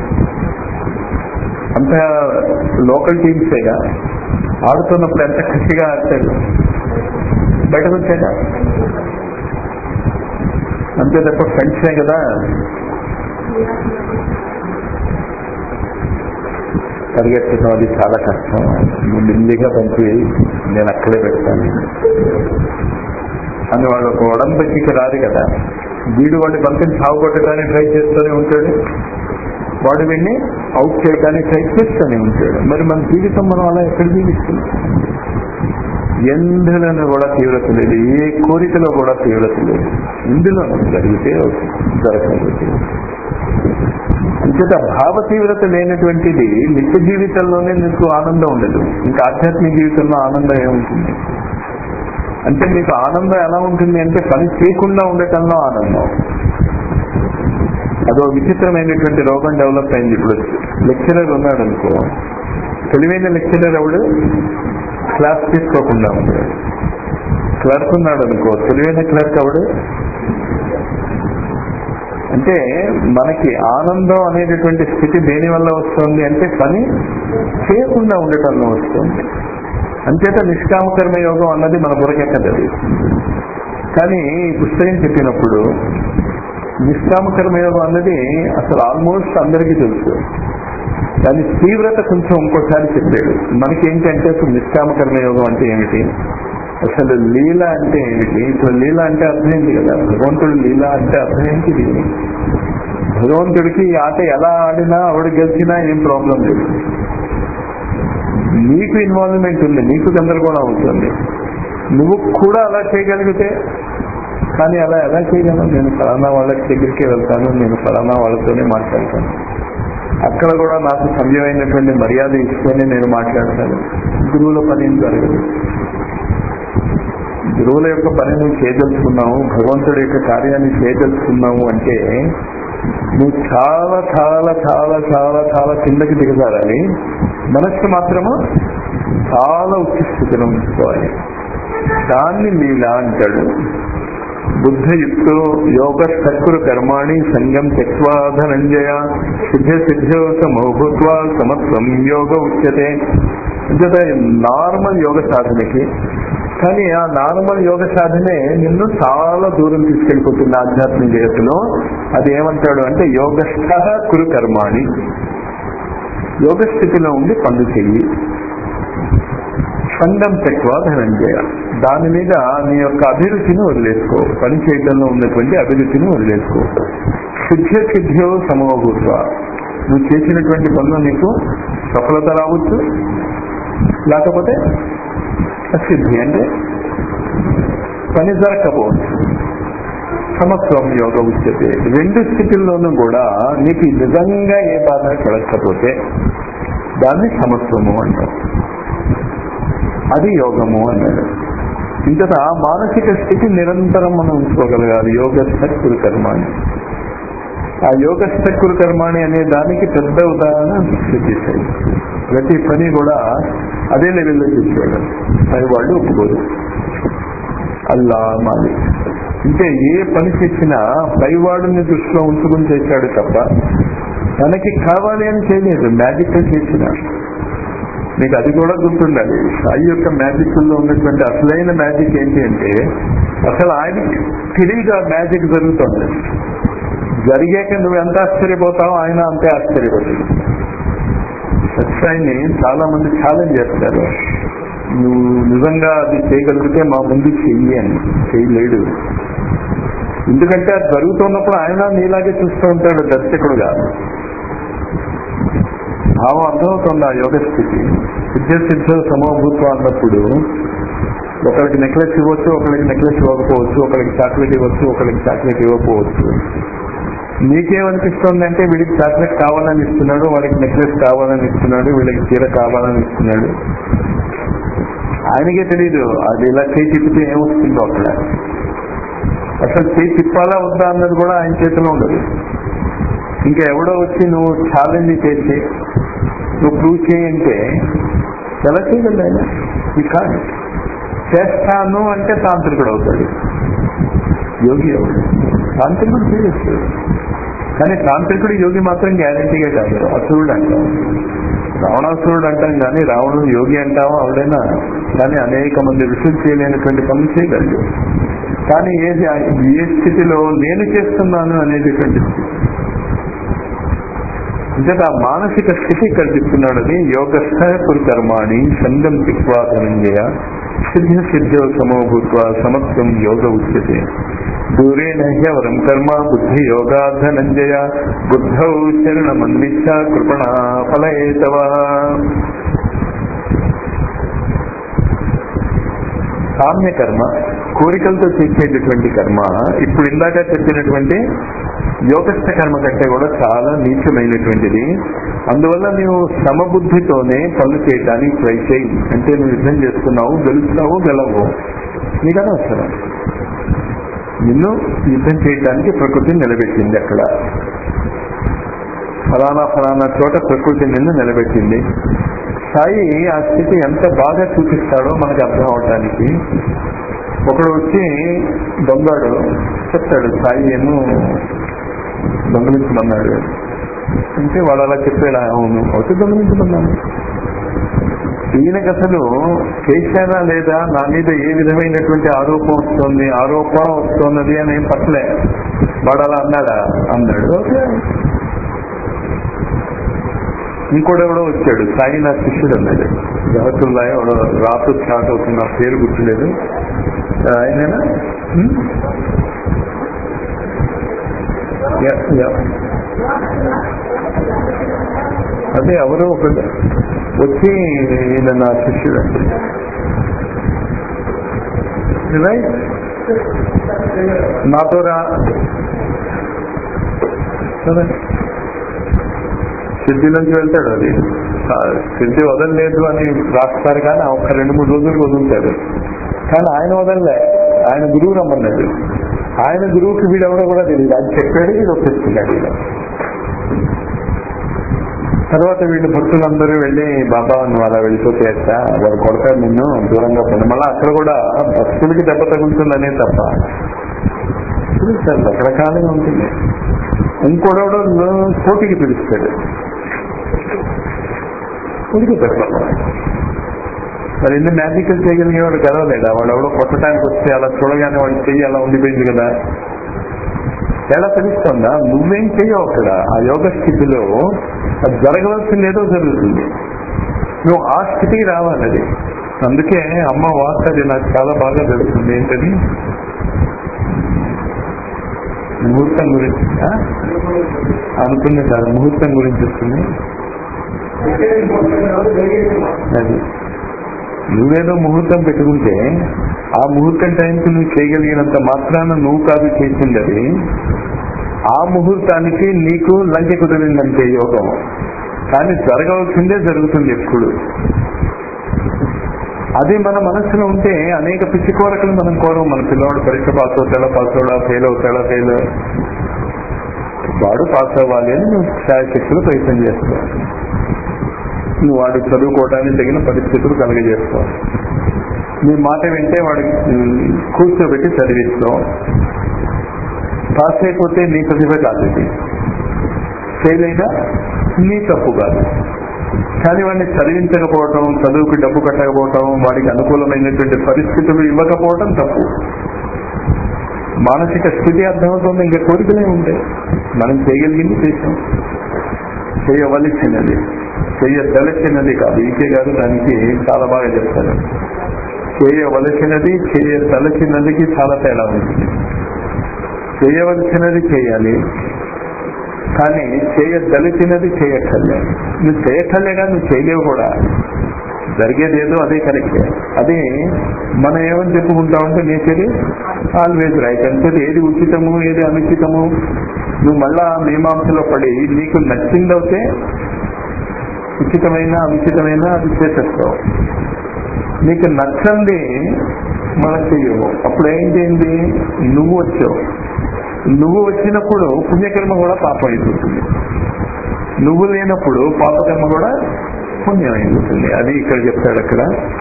అంత లోకల్ టీమ్సేగా ఆడుతున్నప్పుడు ఎంత కసిగా ఆడతారు. బయటకు వచ్చాక అంతే తప్ప ఫ్రెండ్సే కదా. పరిగెత్తడం అది చాలా కష్టం. నువ్వు ఢిల్లీగా పంపి నేను అక్కడే పెడతాను అని వాళ్ళు ఒక ఒడంబడికి రాదు కదా. వీడు వాడిని పంపిణీ సాగు కొట్టడానికి ట్రై చేస్తూనే ఉంటాడు, వాడు వీడిని అవుట్ చేయడానికి ట్రై చేస్తూనే ఉంటాడు. మరి మన జీవితం మనం అలా ఎక్కడ జీవిస్తున్నాం? ఎందులోనూ కూడా తీవ్రత లేదు, ఏ కోరికలో కూడా తీవ్రత లేదు. ఇందులో జరిగితే జరగకపోతే. అంచేత భావ తీవ్రత లేనటువంటిది నిత్య జీవితంలోనే మీకు ఆనందం ఉండదు. ఇంకా ఆధ్యాత్మిక జీవితంలో ఆనందం ఏముంటుంది అంటే, మీకు ఆనందం ఎలా ఉంటుంది అంటే పని చేయకుండా ఉండటంలో ఆనందం. అదో విచిత్రమైనటువంటి రోగం డెవలప్ అయింది. ఇప్పుడు లెక్చరర్ ఉన్నాడు అనుకో, తెలివైన లెక్చరర్ ఎవడు క్లాస్ తీసుకోకుండా ఉంటాడు. క్లర్క్ ఉన్నాడు అనుకో, తెలివైన క్లర్క్ ఎవడు. అంటే మనకి ఆనందం అనేటటువంటి స్థితి దేని వల్ల వస్తుంది అంటే పని చేయకుండా ఉండటంలో వస్తుంది. అంచేత నిష్కామకర్మ యోగం అన్నది మన బుర్రకెక్కదది. కానీ ఈ పుస్తకం చెప్పినప్పుడు నిష్కామకర్మ యోగం అన్నది అసలు ఆల్మోస్ట్ అందరికీ తెలుసు. దాని తీవ్రత కొంచెం ఇంకోసారి చెప్పాడు. మనకేంటంటే అసలు నిష్కామకర్మ యోగం అంటే ఏమిటి, అసలు లీల అంటే ఏమిటి, ఇప్పుడు లీల అంటే అర్థం ఏంటి కదా, భగవంతుడు లీల అంటే అర్థం ఏంటిది. భగవంతుడికి ఈ ఆట ఎలా ఆడినా ఆవిడ గెలిచినా ఏం ప్రాబ్లం లేదు. నీకు ఇన్వాల్వ్మెంట్ ఉంది, నీకు గందరగోళం అవుతుంది. నువ్వు కూడా అలా చేయగలిగితే, కానీ అలా ఎలా చేయగలను, నేను ఫలానా వాళ్ళ దగ్గరికి వెళ్తాను, నేను ఫలానా వాళ్ళతోనే మాట్లాడతాను, అక్కడ కూడా నాకు సవ్యమైనటువంటి మర్యాద ఇస్తేనే నేను మాట్లాడతాను. గురువుల పని ఏం జరగదు. గురువుల యొక్క పని నువ్వు చేయదలుచుకున్నావు, భగవంతుడి యొక్క కార్యాన్ని చేయదలుచుకున్నావు అంటే నువ్వు చాలా చాలా చాలా చాలా చాలా కిందకి దిగజారాలి. మనస్సు మాత్రము చాలా ఉచ్చి స్థితిలో ఉంచుకోవాలి. దాన్ని లీలా అంటాడు. బుద్ధయుక్తో యోగ సత్కురు కర్మాణి సంగం త్యక్వా ధనంజయ సిద్ధ సిద్ధో సమోభూత్వా సమత్వం యోగ ఉచ్యతే. అంటే నార్మల్ యోగ సాధనకి, కానీ ఆ నార్మల్ యోగ సాధనే నిన్ను చాలా దూరం తీసుకెళ్ళిపోతుంది ఆధ్యాత్మిక జగత్తులో. అది ఏమంటాడు అంటే యోగస్థ కురు కర్మాణి, యోగ స్థితిలో ఉండి పనులు చెయ్యి. సంగం తక్కువ ధనంజయ, దాని మీద నీ యొక్క అభిరుచిని వదిలేసుకో, పని చేయడంలో ఉన్నటువంటి అభిరుచిని వదిలేసుకో. సిద్ధ సిద్ధ్యో సమోభూత్వ, నువ్వు చేసినటువంటి పనులు నీకు సఫలత రావచ్చు, లేకపోతే అసిద్ధి అంటే పని జరగకపోవచ్చు. సమత్వం యోగ ఉచ్యతే. రెండు స్థితుల్లోనూ కూడా నీకు నిజంగా ఏ బాధ కలగకపోతే దాన్ని సమత్వము అంటారు, అది యోగము అన్నాడు. ఇంతటా మానసిక స్థితి నిరంతరం మనం ఉంచుకోగలగాలి. యోగస్థ కురు కర్మాణి. ఆ యోగస్థ కురు కర్మాణి అనే దానికి పెద్ద ఉదాహరణ చేశాయి. ప్రతి పని కూడా అదే లెవెల్లో చేసేవాడు, అది వాళ్ళు ఒప్పుకోరు. అల్లా మాలి అంటే ఏ పని చేసినా పైవాడిని దృష్టిలో ఉంచుకుని చేశాడు తప్ప తనకి కావాలి అని చేయలేదు. మ్యాజిక్ చేసిన మీకు అది కూడా గుర్తుండాలి. సాయి యొక్క మ్యాజిక్ లో ఉన్నటువంటి అసలైన మ్యాజిక్ ఏంటి అంటే, అసలు ఆయనకి తెలివిగా మ్యాజిక్ జరుగుతుంది. జరిగాక నువ్వు ఎంత ఆశ్చర్యపోతావో ఆయన అంతే ఆశ్చర్యపోతుంది. సత్యాన్ని చాలా మంది ఛాలెంజ్ చేస్తారు, నువ్వు నిజంగా అది చేయగలిగితే మా ముందు చెయ్యి అని. చేయలేడు, ఎందుకంటే అది జరుగుతున్నప్పుడు ఆయన నీలాగే చూస్తూ ఉంటాడు దర్శకుడుగా. భావం అర్థమవుతుంది ఆ యోగ స్థితి. సిద్ధ సిద్ధ సమభూత్వం అన్నప్పుడు ఒకరికి నెక్లెస్ ఇవ్వచ్చు, ఒకరికి నెక్లెస్ ఇవ్వకపోవచ్చు, ఒకరికి చాక్లెట్ ఇవ్వచ్చు, ఒకరికి చాక్లెట్ ఇవ్వకపోవచ్చు. నీకేమనిపిస్తుంది అంటే వీడికి చాక్లెట్ కావాలని ఇస్తున్నాడు, వాడికి నెక్లెస్ కావాలని ఇస్తున్నాడు, వీళ్ళకి చీర కావాలని ఇస్తున్నాడు. ఆయనకే తెలీదు అది ఇలా చేయి తిప్పితే ఏమొస్తుందో అక్కడ. అసలు చేయి తిప్పాలా వద్దా అన్నది కూడా ఆయన చేతిలో ఉండదు. ఇంకా ఎవడో వచ్చి నువ్వు ఛాలెంజ్ చేసి నువ్వు ప్రూవ్ చేయంటే ఎలా చేయగలడు ఆయన? ఈ కాదు. చేస్తాను అంటే తాంత్రికుడు అవుతాడు, యోగి అవుతాడు. తాంత్రికుడు చేయొచ్చు, కానీ తాంత్రికుడు యోగి మాత్రం గ్యారంటీగా కాదు. అసురుడు అంటాం, రావణాసురుడు అంటాం, కానీ రావణుడు యోగి అంటామో ఆవిడైనా. కానీ అనేక మంది ఋషులు చేయలేనటువంటి పనులు చేయగలరు. కానీ ఏది ఏ స్థితిలో నేను చేస్తున్నాను అనేటటువంటి స్థితి. అంటే ఆ మానసిక స్థితి కల్పిస్తున్నాడు. అది యోగస్థ కురు కర్మాణి సంగం తిక్వా ధనంజయ సిద్ధ సిద్ధో సమోభూత్వ సమత్వం యోగ ఉచ్యతే. దూరే నహ్యవరం కర్మ బుద్ధి యోగా ధనంజయ బుద్ధౌ శరణమన్విచ్చ కృపణా ఫలయేతవ. కామ్య కర్మ, కోరికలతో చేసేటటువంటి కర్మ ఇప్పుడు ఇందాక చెప్పినటువంటి యోగస్థ కర్మ కంటే కూడా చాలా నీచమైనటువంటిది. అందువల్ల నువ్వు సమబుద్ధితోనే పనులు చేయడానికి ట్రై చేయి. అంటే నువ్వు యుద్ధం చేస్తున్నావు, గెలుస్తావు గెలవు నీకు అనవసరం. నిన్ను యుద్ధం చేయడానికి ప్రకృతి నిలబెట్టింది. అక్కడ ఫలానా ఫలానా చోట ప్రకృతి నిన్ను నిలబెట్టింది. సాయి ఆ స్థితి ఎంత బాగా చూపిస్తాడో మనకు అర్థం అవటానికి. ఒకడు వచ్చి దొంగడు చెప్తాడు, సాయి ఏమో దొంగలించమన్నాడు అంటే వాడు అలా చెప్పాడు, అవును ఒకటి దొంగలించమన్నాను. ఈయనకు అసలు చేశానా లేదా, నా మీద ఏ విధమైనటువంటి ఆరోపణ వస్తుంది ఆరోపణ వస్తున్నది అని ఏం పట్టలే. వాడు అలా అన్నాడా, అన్నాడు. ఓకే. ఇంకోడెవడో వచ్చాడు, సాయి నా శిష్యుడు అన్నాడు. జవహర్లాల్ ఎవడో రాసు స్టార్ట్ అవుతుంది, నా పేరు గుర్తులేదు. ఆయనైనా అదే ఎవరో ఒక వచ్చి ఈయన నా శిష్యుడు అంటే రైట్ నాతో రా సిద్ధిలోంచి వెళ్తాడు. అది సిద్ధి వదలలేదు అని రాస్తారు కానీ ఒక్క రెండు మూడు రోజులు వదులుతాడు. కానీ ఆయన వదలలే, ఆయన గురువు రమ్మన్నాడు. ఆయన గురువుకి వీడెవడో కూడా తెలియదు, అది చెప్పాడు, వీడు ఒప్పిస్తున్నాడు. వీడు తర్వాత వీళ్ళు భక్తులందరూ వెళ్ళి, బాబా నువ్వు అలా వెళ్ళిపోతే ఎట్టా, వాడు కొడతాడు నిన్ను, దూరంగా పోయినా. మళ్ళీ అక్కడ కూడా భక్తులకి దెబ్బ తగులుతుందనే తప్ప రకరకాలుగా ఉంటుంది. ఇంకోడెవడో పోటీకి పిలుస్తాడు, ఉడికి పెడతాడు. మరి ఎన్ని మ్యాజికల్ చేయగలిగేవాడు కదవలేడా? వాడు ఎవడో కొట్టడానికి వస్తే అలా చూడగానే వాడు చెయ్యి అలా ఉండిపోయింది కదా. ఎలా తెలుస్తుందా? నువ్వేం చెయ్యవు అక్కడ. ఆ యోగ స్థితిలో అది జరగవలసింది ఏదో జరుగుతుంది. నువ్వు ఆ స్థితికి రావాలది. అందుకే అమ్మ వార్త అది నాకు చాలా బాగా జరుగుతుంది. ఏంటది? ముహూర్తం గురించి అనుకునే కాదు, ముహూర్తం గురించి వస్తుంది. అది నువ్వేదో ముహూర్తం పెట్టుకుంటే ఆ ముహూర్తం టైంకి నువ్వు చేయగలిగినంత మాత్రాన నువ్వు కాదు చేసింది. అది ఆ ముహూర్తానికి నీకు లంకె కుదిరిందంటే యోగం. కానీ జరగవలసిందే జరుగుతుంది ఎప్పుడు. అది మన మనసులో ఉంటే అనేక పిచ్చి కోరికలు మనం కోరం. మన పిల్లవాడు పరీక్ష పాస్ అవుతాడా పాస్ అవుడా, ఫెయిల్ అవుతాడా ఫెయిల్, వాడు పాస్ అవ్వాలి అని నువ్వు శాయశక్తులు ప్రయత్నం చేస్తావు. నువ్వు వాడు చదువుకోవడానికి తగిన పరిస్థితులు కలుగజేస్తావు. నీ మాట వింటే వాడికి కూర్చోబెట్టి చదివిస్తావు. పాస్ అయిపోతే నీ ప్రతిభ కాదు, ఇది ఫెయిల్ అయినా నీ తప్పు కాదు. కానీ వాడిని చదివించకపోవటం, చదువుకి డబ్బు కట్టకపోవటం, వాడికి అనుకూలమైనటువంటి పరిస్థితులు ఇవ్వకపోవటం తప్పు. మానసిక స్థితి అర్థమవుతుంది. ఇంకా కోరికలే ఉంటాయి. మనం చేయగలిగింది చేసాం, చేయవలసినది చేయదలసినది కాదు. ఈకే గారు దానికి చాలా బాగా చెప్తారు. చేయవలసినది చేయదలసినదికి చాలా తేడా ఉంటుంది. చేయవలసినది చేయాలి, కానీ చేయదలిచినది చేయక్కర్లే. నువ్వు చేయక్కర్లేగా, నువ్వు చేయలేవు కూడా. జరిగేది ఏదో అదే కరెక్టే. అదే మనం ఏమని చెప్పుకుంటామంటే నేచర్ ఆల్వేజ్ రైట్ అంటే ఏది ఉచితము ఏది అనుచితము. నువ్వు మళ్ళా మీమాంసలో పడి నీకు నచ్చిందవుతే ఉచితమైన అనుచితమైన అది చేసేస్తావు. నీకు నచ్చంది మనం చెయ్యవు. అప్పుడు ఏంటి, నువ్వు వచ్చావు. నువ్వు వచ్చినప్పుడు పుణ్యకర్మ కూడా పాపం అయిపోతుంది. నువ్వు లేనప్పుడు పాపకర్మ కూడా పుణ్యం అయిపోతుంది. అది ఇక్కడ చెప్తాడు. అక్కడ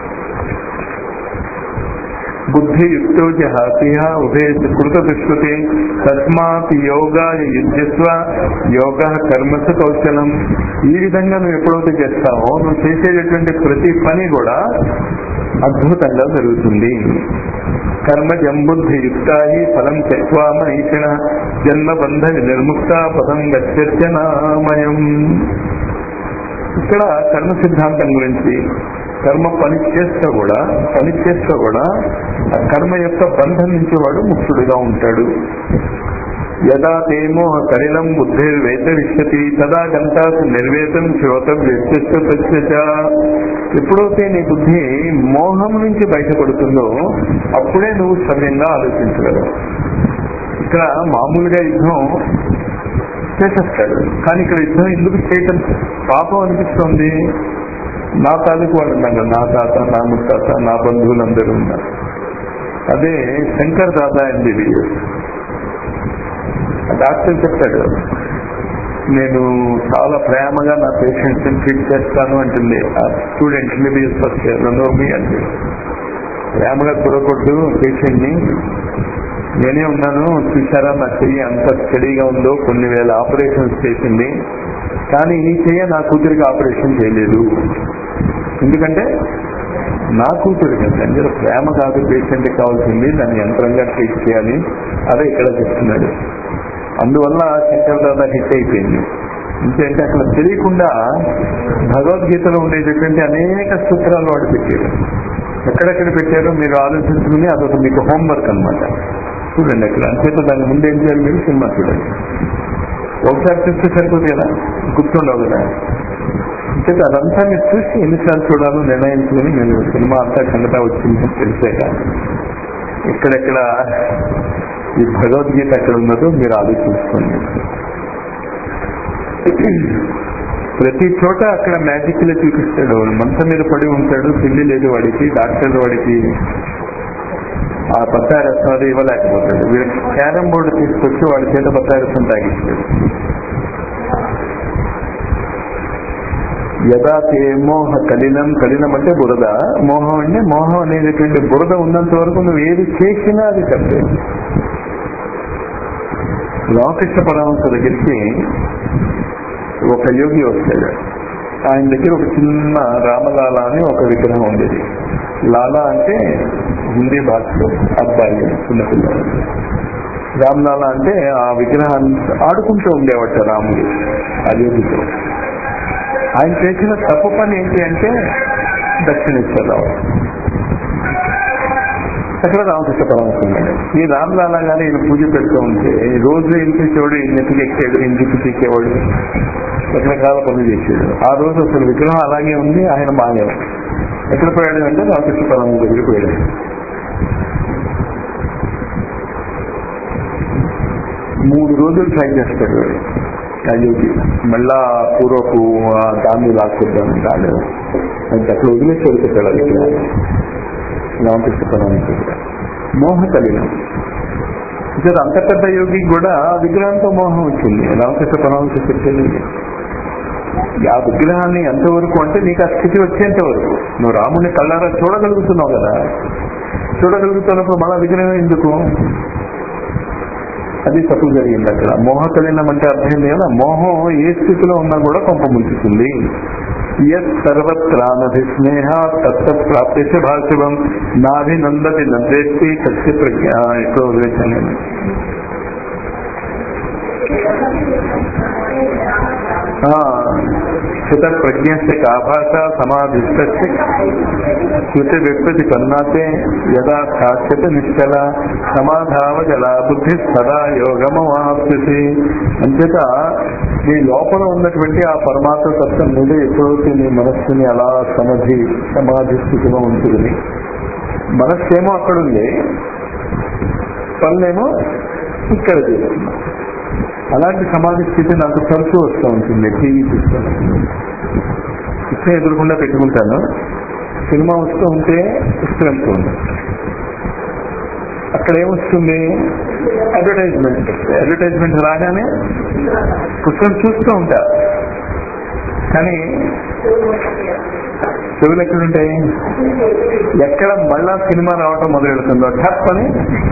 బుద్ధి యుక్తో జహాతిహ ఉభయ కృత దుష్కృతి తస్మాత్ యోగా యుజ్యస్వ యోగ కర్మసు కౌశలం. ఈ విధంగా నువ్వు ఎప్పుడైతే చేస్తావో నువ్వు చేసేటటువంటి ప్రతి పని కూడా అద్భుతంగా జరుగుతుంది. కర్మ జంబుద్ధి యుక్తా ఫలం త్యక్వా మనీషిణ జన్మ బంధ నిర్ముక్త పదం గచ్చర్చనామయం. ఇక్కడ కర్మ సిద్ధాంతం గురించి, కర్మ పని చేస్తా కూడా పని చేస్తా కూడా ఆ కర్మ యొక్క బంధం నుంచి వాడు ముక్తుడుగా ఉంటాడు. యదా తేమో కరిలం బుద్ధిర్వేతరిష్యతి తదా గంటాసు నిర్వేతం శ్రోతం వ్యత్యస్త. ఎప్పుడైతే నీ బుద్ధి మోహం నుంచి బయటపడుతుందో అప్పుడే నువ్వు సవ్యంగా ఆలోచించగలవు. ఇక్కడ మామూలుగా యుద్ధం చేసేస్తాడు, కానీ ఇక్కడ యుద్ధం ఎందుకు చేయటం పాపం అనిపిస్తుంది? నా తాలూకు వాడు ఉన్నాడు, నా తాత, నా ముత్తాత, నా బంధువులందరూ ఉన్నారు. అదే శంకర్ దాదా ఎంబీబీఎస్ డాక్టర్ చెప్తాడు, నేను చాలా ప్రేమగా నా పేషెంట్స్ ని ట్రీట్ చేస్తాను అంటుంది ఆ స్టూడెంట్ ఎంబీబీఎస్ ఫస్ట్ ఇయర్ లో. మీ అంటే ప్రేమగా చూడకూడదు పేషెంట్ ని, నేనే ఉన్నాను చూసారా నా చెయ్యి అంత స్టడీగా ఉందో, కొన్ని వేల ఆపరేషన్స్ చేసింది, కానీ ఈ చెయ్య నా కూతురికి ఆపరేషన్ చేయలేదు. ఎందుకంటే నా కూతురు కంటే ప్రేమ కాదు పేషెంట్ కావాల్సింది, దాన్ని యంత్రంగా ట్రీట్ చేయాలి. అదే ఇక్కడ చెప్తున్నాడు. అందువల్ల శంకర్ దాదా హిట్ అయిపోయింది. ఇంకేంటే అక్కడ తెలియకుండా భగవద్గీతలో ఉండేటటువంటి అనేక సూత్రాలు వాడు పెట్టారు. ఎక్కడెక్కడ పెట్టారో మీరు ఆలోచించుకుని అదొక మీకు హోంవర్క్ అనమాట. చూడండి అక్కడ అంచేత దాని ముందు ఏం చేయాలి, మీరు సినిమా చూడండి. ఒకసారి చూస్తే సరిపోతుంది కదా, గుర్తుండవు కదా. అంచేత అదంతా మీరు చూసి ఎన్నిసార్లు చూడాలో నిర్ణయించుకుని మీరు సినిమా అంతా ఖండతా వచ్చిందని తెలిసాక ఎక్కడెక్కడ ఈ భగవద్గీత ఎక్కడ ఉన్నదో మీరు ఆలోచించుకోండి. ప్రతి చోట అక్కడ మ్యాజిక్ లో చూపిస్తాడు. మంచం మీద పడి ఉంటాడు, పిల్లి లేదు వాడికి, డాక్టర్ వాడికి ఆ బత్తారసం అది ఇవ్వలేకపోతాడు. వీళ్ళకి క్యారమ్ బోర్డు తీసుకొచ్చి వాడి చేత బత్తారసం తాగిస్తాడు. యదాతే మోహ కలినం, కలినం అంటే బురద, మోహం అంటే మోహం అనేటువంటి బురద ఉన్నంత వరకు నువ్వు ఏది చేసినా అది తప్పే. రామకృష్ణ పరమహంస దగ్గరికి ఒక యోగి వస్తాడు. ఆయన దగ్గర ఒక చిన్న రామలాల అని ఒక విగ్రహం ఉండేది. లాలా అంటే హిందీ భాషలో అబ్బాయి, చిన్నపిల్లలు. రామ్లాలా అంటే ఆ విగ్రహాన్ని ఆడుకుంటూ ఉండేవాట రాముడు ఆ యోగితో. ఆయన చేసిన తప్పు పని ఏంటి అంటే దక్షిణ ఇచ్చేరావు. అక్కడ రామకృష్ణ పరమహంస ఉన్నాడు. ఈ రామ్లాలా గారు ఈయన పూజ పెడుతూ ఉంటే రోజు ఇంటి చూడు ఇంటికి ఎక్కాడు, ఇంటికి తీకేవాడు, రకరకాల పనులు చేసాడు. ఆ రోజు అసలు విగ్రహం అలాగే ఉంది, ఆయన మాయం. ఎక్కడ పోయాడు అంటే రామకృష్ణ పరమహంస దగ్గరికి పోయాడు. మూడు రోజులు ట్రై చేస్తాడు యోగి, మళ్ళా పూర్వపు దాన్ని లాక్కొద్దామని రాలేదు. అంటే అక్కడ వదిలేసి వెళ్ళిపోతాడు అది రామకృష్ణ పరమహంస. మోహ కలిగిన అంత పెద్ద యోగికి కూడా విగ్రహంతో మోహం వచ్చింది. రామకృష్ణ పరమహంస చెప్పింది ఆ విగ్రహాన్ని ఎంతవరకు అంటే నీకు ఆ స్థితి వచ్చేంత వరకు నువ్వు రాముని కళ్ళారా చూడగలుగుతున్నావు కదా, చూడగలుగుతున్నప్పుడు మళ్ళా విగ్రహం ఎందుకు? అది తప్పు జరిగింది అక్కడ. మోహ కలిగినం అంటే అర్థం లేదా, మోహం ఏ స్థితిలో ఉన్నా కూడా కొంప ముంచుతుంది. యత్ సర్వత్రానభి స్నేహ తత్త ప్రాప్తి భాషివం నాభినందతి నందేస్తి సత్య ప్రజ్ఞ. ఎక్కడో వదిలేశాను నేను. స్థిత ప్రజ్ఞస్య కా భాష సమాధిష్ట స్మృతి విస్మృతి కన్నాతే యదా సాక్ష్యత నిశ్చల సమాధావ జల బుద్ధి సదా యోగమవాప్యసి. అంచేత నీ లోపల ఉన్నటువంటి ఆ పరమాత్మ తత్వం మీద ఎప్పుడైతే నీ మనస్సుని అలా సమాధి సమాధి స్థితిలో ఉంటుంది, మనస్సేమో అక్కడుంది, పనులేమో ఇక్కడ చేస్తున్నా. అలాంటి సమాధి స్థితి నాకు తరచూ వస్తూ ఉంటుంది. టీవీ చూస్తాను, ఇష్టం ఎదురకుండా పెట్టుకుంటాను, సినిమా వస్తూ ఉంటే ఇష్టం వెళ్తుంది. అక్కడ ఏమొస్తుంది, అడ్వర్టైజ్మెంట్. అడ్వర్టైజ్మెంట్ రాగానే పుస్తకం చూస్తూ ఉంటా, కానీ చెవులు ఎక్కడుంటాయి? ఎక్కడ మళ్ళా సినిమా రావటం మొదలు పెడుతుందో టప్ అని.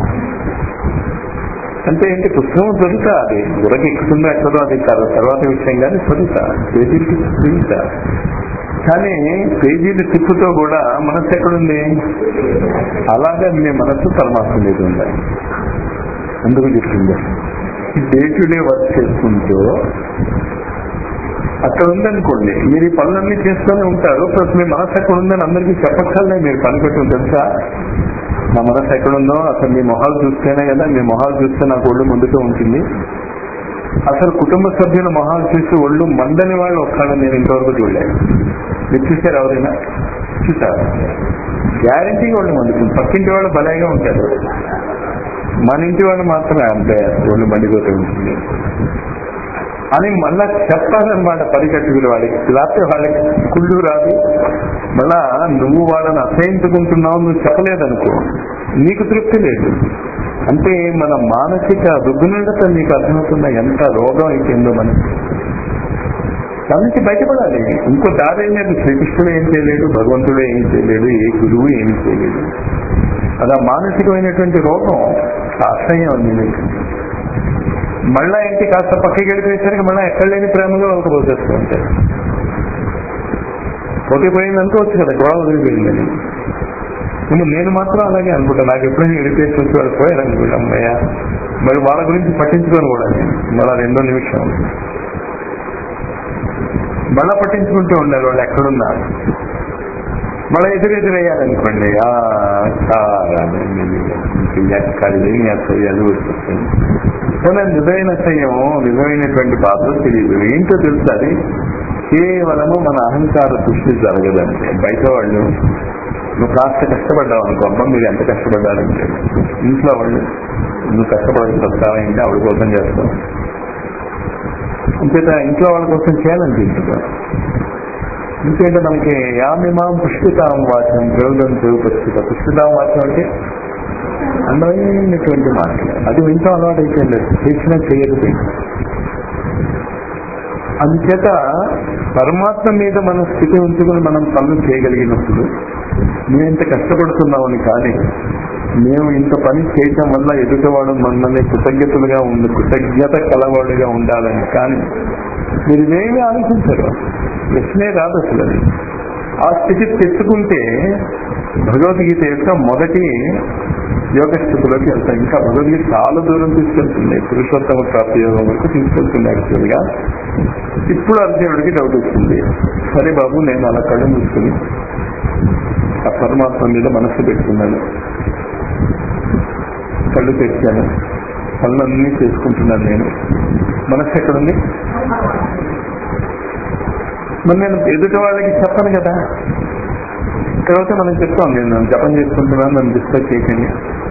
అంటే ఏంటి, పుస్తకం చదువుతా, అది బుర్రకి ఎక్కుతుందో ఎక్కడో అది కాదు తర్వాత విషయం, కానీ చదువుతా, పేజీలకి తిరుగుతా. కానీ పేజీలు తిప్పుతో కూడా మనస్సు ఎక్కడుంది? అలాగే మీ మనస్సు పరమాత్మ మీద ఉండాలి. అందుకు చెప్తుంది డే టు డే వర్క్ చేసుకుంటూ అక్కడ ఉందనుకోండి, మీరు ఈ పనులన్నీ చేస్తూనే ఉంటారు, ప్లస్ మీ మనస్సు ఎక్కడ ఉందని అందరికీ చెప్పక్కర్లే, మీరు పని పెట్టడం తెలుసా? నా మనసు ఎక్కడుందో అసలు మీ మొహాలు చూస్తేనే కదా, మీ మొహాలు చూస్తే నాకు ఒళ్ళు ముందుతో ఉంటుంది. అసలు కుటుంబ సభ్యుల మొహాలు చూసి ఒళ్ళు మండని వాళ్ళు ఒక్కడు నేను ఇంతవరకు చూడలేదు. మీరు చూసారు ఎవరైనా? చూసారు? గ్యారంటీగా ఒళ్ళు మండుతుంది. పక్కింటి వాళ్ళు భలేగా ఉంటారు, మన ఇంటి వాళ్ళు మాత్రమే అంతే ఒళ్ళు మండిపోతూ ఉంటుంది అని మళ్ళా చెప్పాలన్నమాట పరికట్టుకుని వాళ్ళకి. లేకపోతే వాళ్ళకి కుళ్ళు రాదు. మళ్ళా నువ్వు వాళ్ళని అసహించుకుంటున్నావు, నువ్వు చెప్పలేదనుకో నీకు తృప్తి లేదు. అంటే మన మానసిక రుగ్మత నీకు అర్థమవుతున్న ఎంత రోగం అయిపోయిందో మనకి. దానికి బయటపడాలి. ఇంకో దారి లేదు. శ్రీకృష్ణుడు ఏం చేయలేడు, భగవంతుడు ఏం చేయలేడు, ఏ గురువు ఏమి చేయలేడు. అది ఆ మానసికమైనటువంటి రోగం, అసహ్యం ఉంది. మళ్ళా ఏంటి కాస్త పక్కకి గడిపేసరికి మళ్ళీ ఎక్కడ లేని ప్రేమలో ఒక పోసేస్తూ ఉంటాయి. పోటీ పోయింది అనుకోవచ్చు కదా, గొడవ వదిలిపోయిందని. ఇప్పుడు నేను మాత్రం అలాగే అనుకుంటా. నాకు ఎప్పుడైనా గడిపేసి వచ్చి వాళ్ళు పోయారనుకుంటా అమ్మయ్య, మరి వాళ్ళ గురించి పట్టించుకొని కూడా మళ్ళా రెండో నిమిషం మళ్ళా పట్టించుకుంటూ ఉండాలి. వాళ్ళు ఎక్కడున్నారు మళ్ళీ ఎదురెదురయ్యారనుకోండి, ఎక్కడలేని అసహ్యాలు వచ్చేస్తాయి. కానీ నిజమైన అసహ్యం, నిజమైనటువంటి బాధ తెలియదు. ఏంటో తెలుసు, అది కేవలము మన అహంకార సృష్టి జరగదంటే. బయట వాళ్ళు నువ్వు కాస్త కష్టపడ్డావు అనుకో, అమ్మ మీరు ఎంత కష్టపడ్డారంటే, ఇంట్లో వాళ్ళు నువ్వు కష్టపడాల్సి వస్తావా అంటే ఆవిడ కోసం చేస్తావు. ఇంకేత ఇంట్లో వాళ్ళ కోసం చేయాలనిపించదు. ఇంకేంటే మనకి యామిమాం పుష్పితాం వాచం ప్రయోగం ప్రయోగపరిస్థిత. పుష్పితాం వాచం అంటే అందమైనటువంటి మాటలు. అది ఇంట్లో అలవాటు అయిపోయింది, చేసినా చేయకపోయింది. అందుచేత పరమాత్మ మీద మన స్థితి ఉంచుకుని మనం పనులు చేయగలిగినప్పుడు మేము ఇంత కష్టపడుతున్నామని, కానీ మేము ఇంత పని చేయటం వల్ల ఎదుటివాడు మనల్ని కృతజ్ఞతలుగా ఉంది, కృతజ్ఞత కలవాడుగా ఉండాలని కానీ మీరు ఇవేమీ ఆలోచించరు. ప్రశ్నే రాదు అసలు. అది ఆ స్థితి తెచ్చుకుంటే భగవద్గీత యొక్క మొదటి యోగ స్థితిలోకి వెళ్తాం. ఇంకా భగవద్గీత చాలా దూరం తీసుకెళ్తుంది, పురుషోత్తమ ప్రాప్తి యోగం వరకు తీసుకెళ్తుంది యాక్చువల్ గా. ఇప్పుడు అర్జునుడికి డౌట్ వస్తుంది, సరే బాబు నేను అలా కళ్ళు మూసుకుని ఆ పరమాత్మ మీద మనస్సు పెట్టుకున్నాను, కళ్ళు తెచ్చాను, పనులన్నీ చేసుకుంటున్నాను, నేను మనస్సు ఎక్కడుంది? మరి నేను ఎదుటి వాళ్ళకి చెప్పను కదా. తర్వాత మనం చెప్తాం, నేను జపం చేసుకుంటున్నాను, నన్ను డిస్టర్బ్ చేయకండి,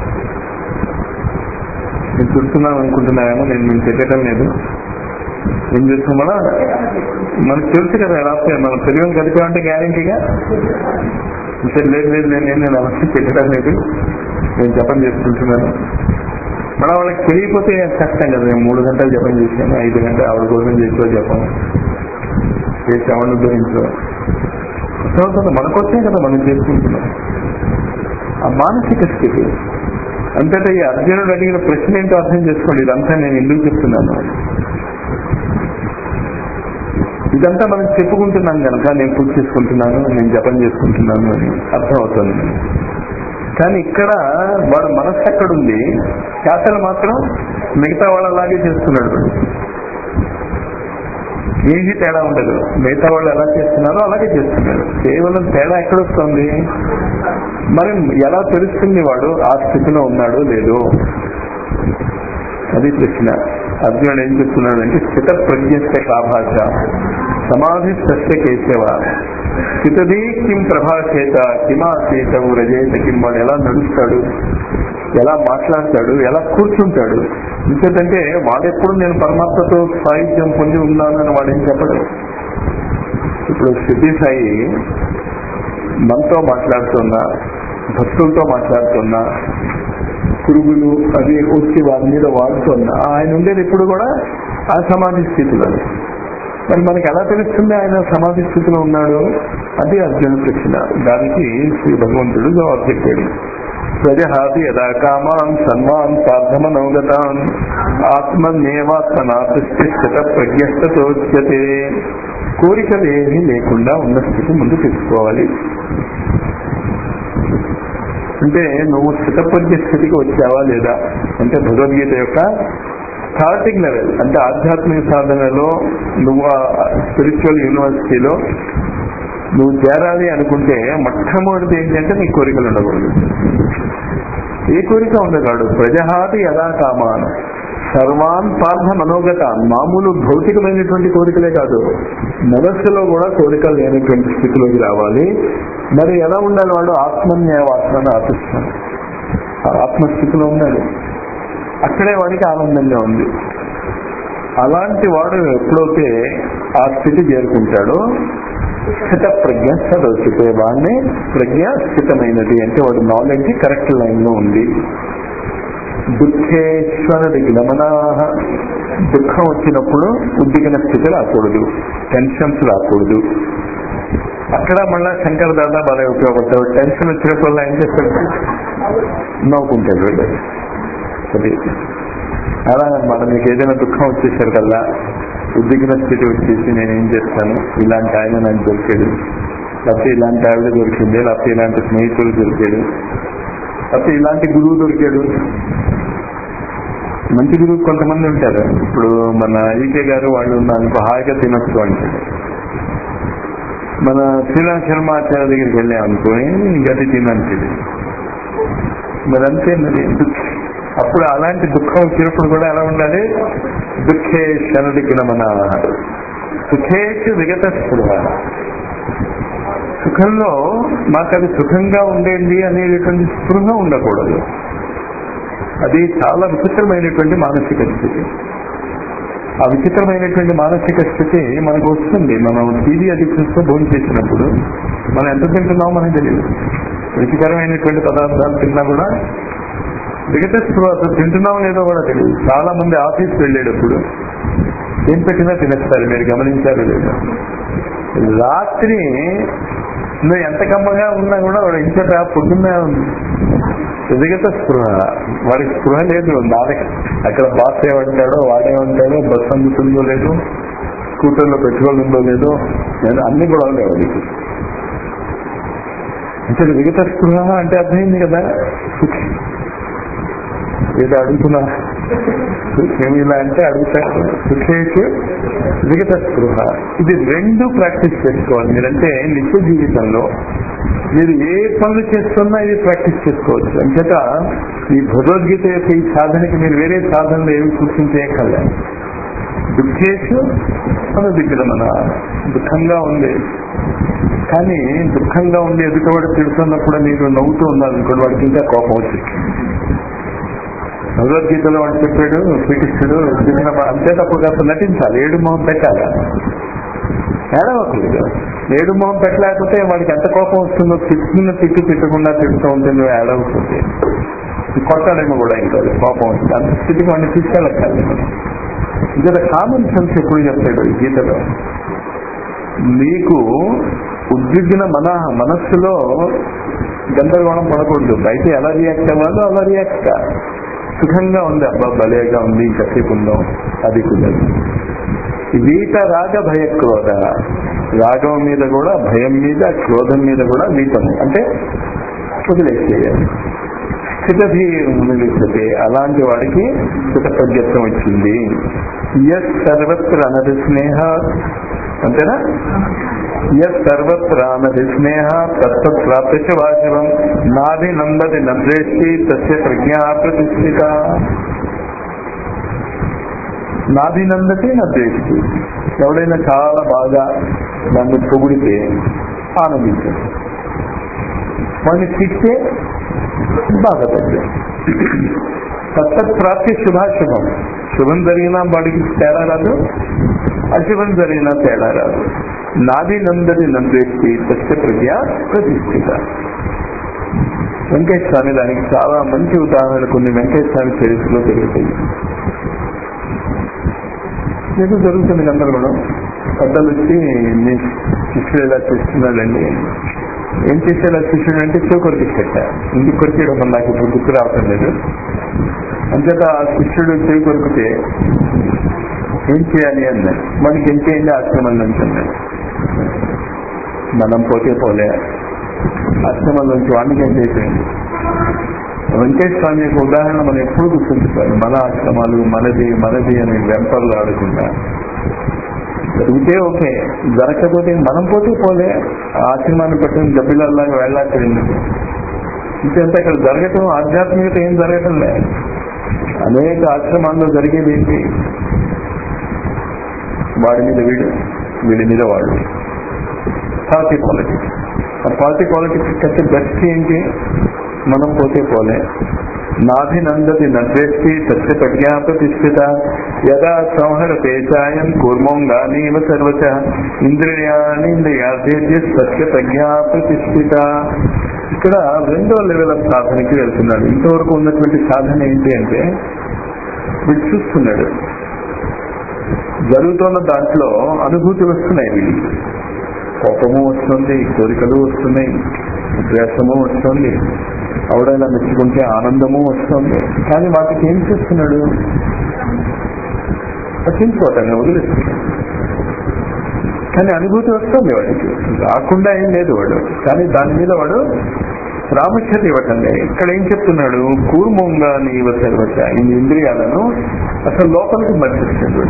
నేను చూస్తున్నాను అనుకుంటున్నామేమో, నేను నేను తిరగటం లేదు, ఏం చేస్తున్నామో మనకు తెలుసు కదా. ఎలా మనం తెలియని కలిపామంటే గ్యారంటీగా సరే లేదు లేదు నేను నేను అవన్నీ తిరగటం లేదు, నేను జపం చేసుకుంటున్నాను. మన వాళ్ళకి తెలియకపోతే కష్టం కదా. నేను మూడు గంటలు జపం చేశాను, ఐదు గంటలు ఆవిడ కోసం చేసో జపం చేసి ఆవిడ గురించో మనకొచ్చే కదా మనం చేసుకుంటున్నాం. ఆ మానసిక స్థితి అంతటా ఈ అర్జునుడు అడిగిన ప్రశ్న ఏంటో అర్థం చేసుకోండి. ఇదంతా నేను ఎందుకు చెప్తున్నాను, ఇదంతా మనం చెప్పుకుంటున్నాం కనుక నేను పూజ చేసుకుంటున్నాను, నేను జపం చేసుకుంటున్నాను అని అర్థం అవుతుంది. కానీ ఇక్కడ వాడు మనస్సు ఎక్కడుంది, శాసలు మాత్రం మిగతా వాళ్ళలాగే చేస్తున్నాడు. ఏది తేడా ఉండదు, మిగతా వాళ్ళు ఎలా చేస్తున్నారో అలాగే చేస్తున్నారు. కేవలం తేడా ఎక్కడొస్తుంది, మరి ఎలా తెలుస్తుంది వాడు ఆ స్థితిలో ఉన్నాడో లేదో, అది ప్రశ్న. అర్జునుడు ఏం చెప్తున్నాడు అంటే, స్థిత ప్రజ్ఞస్య కాభాష సమాధి సస్య కేశవ స్థితదీ కిం ప్రభాషేత కిమాసేత రజేత కిం. వాడు ఎలా నడుస్తాడు, ఎలా మాట్లాడతాడు, ఎలా కూర్చుంటాడు. ఇంకేంటంటే వాడెప్పుడు నేను పరమాత్మతో సాహిత్యం పొంది ఉన్నానని వాడేం చెప్పడు. ఇప్పుడు సిద్ధి సాయి మనతో మాట్లాడుతున్నా, భక్తులతో మాట్లాడుతున్నా, పురుగులు అది వచ్చి వారి మీద వాడుతున్నా, ఆయన ఉండేది ఇప్పుడు కూడా ఆ సమాధి స్థితిలో. మరి మనకి ఎలా తెలుస్తుంది ఆయన సమాధి స్థితిలో ఉన్నాడు? అది అర్జున ప్రశ్న. దానికి శ్రీ భగవంతుడు జవాబు చెప్పాడు. ప్రజహాతి యదా కామాన్ సన్మాన్ సాధమనౌగతాన్ ఆత్మన్యేవాత్మనాథస్థి స్థిత ప్రజ్ఞస్తోచ్యతే. కోరికలు ఏమీ లేకుండా ఉన్న స్థితి ముందు తెచ్చుకోవాలి. అంటే నువ్వు స్థితప్రజ్ఞ స్థితికి వచ్చావా లేదా అంటే భగవద్గీత యొక్క స్టార్టింగ్ లెవెల్. అంటే ఆధ్యాత్మిక సాధనలో నువ్వు స్పిరిచువల్ యూనివర్సిటీలో నువ్వు చేరాలి అనుకుంటే మొట్టమొదటిది ఏంటంటే నీ కోరికలు ఉండకూడదు. ఏ కోరిక ఉండగాడు. ప్రజహాతి యదా కామాన్ సర్వాన్ పార్థ మనోగత. మామూలు భౌతికమైనటువంటి కోరికలే కాదు, మనస్సులో కూడా కోరికలు లేనటువంటి స్థితిలోకి రావాలి. మరి ఎలా ఉండాలి వాడు? ఆత్మన్యాయ వాసనను ఆశిస్తాడు. ఆత్మస్థితిలో ఉన్నాడు, అక్కడే వాడికి ఆనందంగా ఉంది. అలాంటి వాడు ఎప్పుడైతే ఆ స్థితి చేరుకుంటాడో స్థిత ప్రజ్ఞ సదోచితే, వాడిని ప్రజ్ఞ స్థితమైనది అంటే వాడు నాలెడ్జ్ కరెక్ట్ లైన్ లో ఉంది. దుఃఖేశ్వర దిగ్నమనా. దుఃఖం వచ్చినప్పుడు ఉద్దిగ్న స్థితి రాకూడదు, టెన్షన్స్ రాకూడదు. అక్కడ మళ్ళా శంకర దాదా బాగా ఉపయోగపడతాడు. టెన్షన్ వచ్చినప్పుడు ఏం చేస్తాడు? నవ్వుకుంటాడు. అది అలా అనమాట. మీకు ఏదైనా దుఃఖం వచ్చేసారు కల్లా ఉద్దిగ్న స్థితి వచ్చేసి నేనేం చేస్తాను, ఇలాంటి ఆయన నాకు దొరికాడు, లేకపోతే ఇలాంటి ఆవిడ దొరికింది, లేకపోతే ఇలాంటి స్నేహితుడు దొరికాడు, లేకపోతే ఇలాంటి గురువు దొరికాడు. మంచి గురువు కొంతమంది ఉంటారు. ఇప్పుడు మన ఈకే గారు వాళ్ళు నాకు హాయిగా తినొచ్చు అంటాడు. మన శ్రీరామ్ శర్మ ఆచార్య దగ్గరికి వెళ్ళాం అనుకోని గది తినంటాడు. మరి అంతే. మరి అప్పుడు అలాంటి దుఃఖం వచ్చినప్పుడు కూడా ఎలా ఉండాలి? దుఃఖే శనదికి నమన సుఖేషు విగత స్పృహ. సుఖంలో మాకు అది సుఖంగా ఉండేది అనేటువంటి స్పృహ ఉండకూడదు. అది చాలా విచిత్రమైనటువంటి మానసిక స్థితి. ఆ విచిత్రమైనటువంటి మానసిక స్థితి మనకు వస్తుంది. మనం టీవీ అడిక్షన్స్ తో భోజనం చేసినప్పుడు మనం ఎంత తింటున్నామో మనకు తెలియదు. రుచికరమైనటువంటి పదార్థాలు తిన్నా కూడా విగత స్పృహ, తింటున్నామో లేదో కూడా తెలియదు. చాలా మంది ఆఫీస్కి వెళ్ళేటప్పుడు ఏం పెట్టినా తినేస్తారు. మీరు గమనించారు లేదా? రాత్రి నువ్వు ఎంత కమ్మగా ఉన్నా కూడా వాడు ఇంచట పొద్దున్న విగత స్పృహ. వాడికి స్పృహ లేదు. నాదే అక్కడ బాస్ ఏమంటాడో వాడేమంటాడో, బస్ అందుతుందో లేదో, స్కూటర్లో పెట్రోల్ ఉందో లేదో, నేను అన్ని కూడా ఉండేవి వాడికి. అంటే విగత స్పృహ అంటే అర్థమైంది కదా. ఏదో అడుగుతున్నా ఏమి ఇలా అంటే అడుగుతాడు. సుఖేషు విగత స్పృహ. ఇది రెండు ప్రాక్టీస్ చేసుకోవాలి మీరంటే నిత్య జీవితంలో. మీరు ఏ పనులు చేస్తున్నా ఇది ప్రాక్టీస్ చేసుకోవచ్చు. అంచేత ఈ భగవద్గీత యొక్క ఈ సాధనకి మీరు వేరే సాధనలు ఏమి సూచించేయక్కర్లే. దుఃఖేషు మన దగ్గర మన దుఃఖంగా ఉంది, కానీ దుఃఖంగా ఉండి ఎదుటివాడు తిడుతున్నప్పుడు మీరు నవ్వుతూ ఉన్నారు అనుకోండి, వాడికి ఇంకా కోపం వచ్చింది. భగవద్గీతలో వాడు చెప్పాడు, శ్రీకృష్ణుడు అంతే తప్పు కాస్త నటించాలి, ఏడు మొహం పెట్టాలి, ఏడవకూడదు. ఏడు మొహం పెట్టలేకపోతే వాడికి ఎంత కోపం వస్తుందో, తిట్టుకున్న తిట్టు తిట్టకుండా తిడుతూ ఉంటే నువ్వు ఏడవకపోతే కొట్టాడేమో కూడా ఇంకా కోపం వస్తుంది. అంత స్థితికి వాడిని తీసుకెళ్ళకాలి. ఇంకా కామన్ సెన్స్ ఎప్పుడు చెప్తాడు ఈ గీతలో. మీకు ఉద్విగ్న మన మనస్సులో గందరగోళం పడకూడదు. బయట ఎలా రియాక్ట్ అవ్వాలో అలా రియాక్ట్. సుఖంగా ఉంది, అబ్బా భలేగా ఉంది, ఇంకాసేపు ఉందాం, అది కుదరదు. వీట రాగ భయ క్రోధ. రాగం మీద కూడా, భయం మీద, క్రోధం మీద కూడా వీటము అంటే వదిలేసేయాలి. స్థితధీరునిలిస్తే అలాంటి వాడికి స్థితప్రజ్ఞత్వం వచ్చింది. యత్ సర్వత్ర అనధి స్నేహ, అంతేనా? యత్ సర్వత్ర అనధి స్నేహ తత్త ప్రాప్త వాచవం నాది నందది నద్రేష్టి తస్య ప్రజ్ఞ ప్రతిష్ఠిత. నాది నందతి నద్రేష్టి. ఎవడైనా చాలా బాగా దాన్ని పొగిడితే ఆనందించదు, వాడిని తిట్టే బాధపడ్డాడు. తత్తత్ ప్రాప్తి శుభాశుభం. శుభం జరిగినా వాడికి తేడా రాదు, అశుభం జరిగినా తేడా రాదు. నాది నందది నందేష్టి తస్య ప్రజ్ఞ ప్రతిష్ఠిత. వెంకటేశ్వర స్వామి దానికి చాలా మంచి ఉదాహరణ కొన్ని వెంకటేశ్వర స్వామి చరిత్రలో జరుగుతాయి. ఏదో జరుగుతుంది గందరగోళం. పెద్దలు వచ్చి మీ శిష్యుడు ఎలా చేస్తున్నాడండి, ఏం చేసేలా శిష్యుడు అంటే చెవు కొరికిచ్చట. ఇంటికి కొరికేయడం నాకు ఇప్పుడు గుర్తు రావటం లేదు. అంచేత ఆ శిష్యుడు చెవి కొరికితే ఏం చేయాలి అన్నాడు. మనకి ఏం చేయండి ఆశ్రమం నుంచి అన్నాడు. మనం పోతే పోలే, ఆశ్రమం నుంచి వాడికి ఏం చేసేయండి. వెంకటేశ్వర స్వామి యొక్క ఉదాహరణ మనం ఎప్పుడు గుర్తుంచుకోవాలి. మన ఆశ్రమాలు మనది మనది అని వెంపర్లు ఆడకుండా జరిగితే ఓకే, జరగకపోతే మనం పోతే పోలే. ఆశ్రమాన్ని పట్టిన గబ్బిలల్లాగా వెళ్ళాక ఎందుకు ఇంకంటే అక్కడ జరగటం ఆధ్యాత్మికత ఏం జరగటం లే. అనేక ఆశ్రమాల్లో జరిగేది ఏంటి? వాడి మీద వీడు, వీడి మీద వాడు, పార్టీ పాలిటిక్స్. ఆ పార్టీ పాలిటిక్స్ కంటే బెస్ట్ ఏంటి? మనం పోతే పోలే. నాభినందతి నద్వేష్టి సత్య ప్రజ్ఞా ప్రతిష్ఠిత యదా సంహరతే చాయం కూర్మోంగానీవ సర్వచ ఇంద్రియాణింద్రియార్థేభ్య సత్య ప్రజ్ఞా ప్రతిష్ఠిత. ఇక్కడ రెండో లెవెల్ ఆఫ్ సాధనకి వెళ్తున్నాడు. ఇంతవరకు ఉన్నటువంటి సాధన ఏంటి అంటే వీడు చూస్తున్నాడు, జరుగుతున్న దాంట్లో అనుభూతి వస్తున్నాయి. వీడికి కోపము వస్తుంది, కోరికలు వస్తున్నాయి, ద్వేషము వస్తుంది, ఎవడైనా మెచ్చుకుంటే ఆనందము వస్తుంది. కానీ వాటికి ఏం చేస్తున్నాడు? పట్టించుకోవటాన్ని వదిలేస్తున్నాడు. కానీ అనుభూతి వస్తుంది వాడికి, రాకుండా ఏం లేదు వాడు. కానీ దాని మీద వాడు ప్రాముఖ్యత ఇవ్వటండి. ఇక్కడ ఏం చెప్తున్నాడు? కూర్మంగా నీవ సర్వచ, ఈ ఇంద్రియాలను అసలు లోపలికి మర్చిస్తాడు.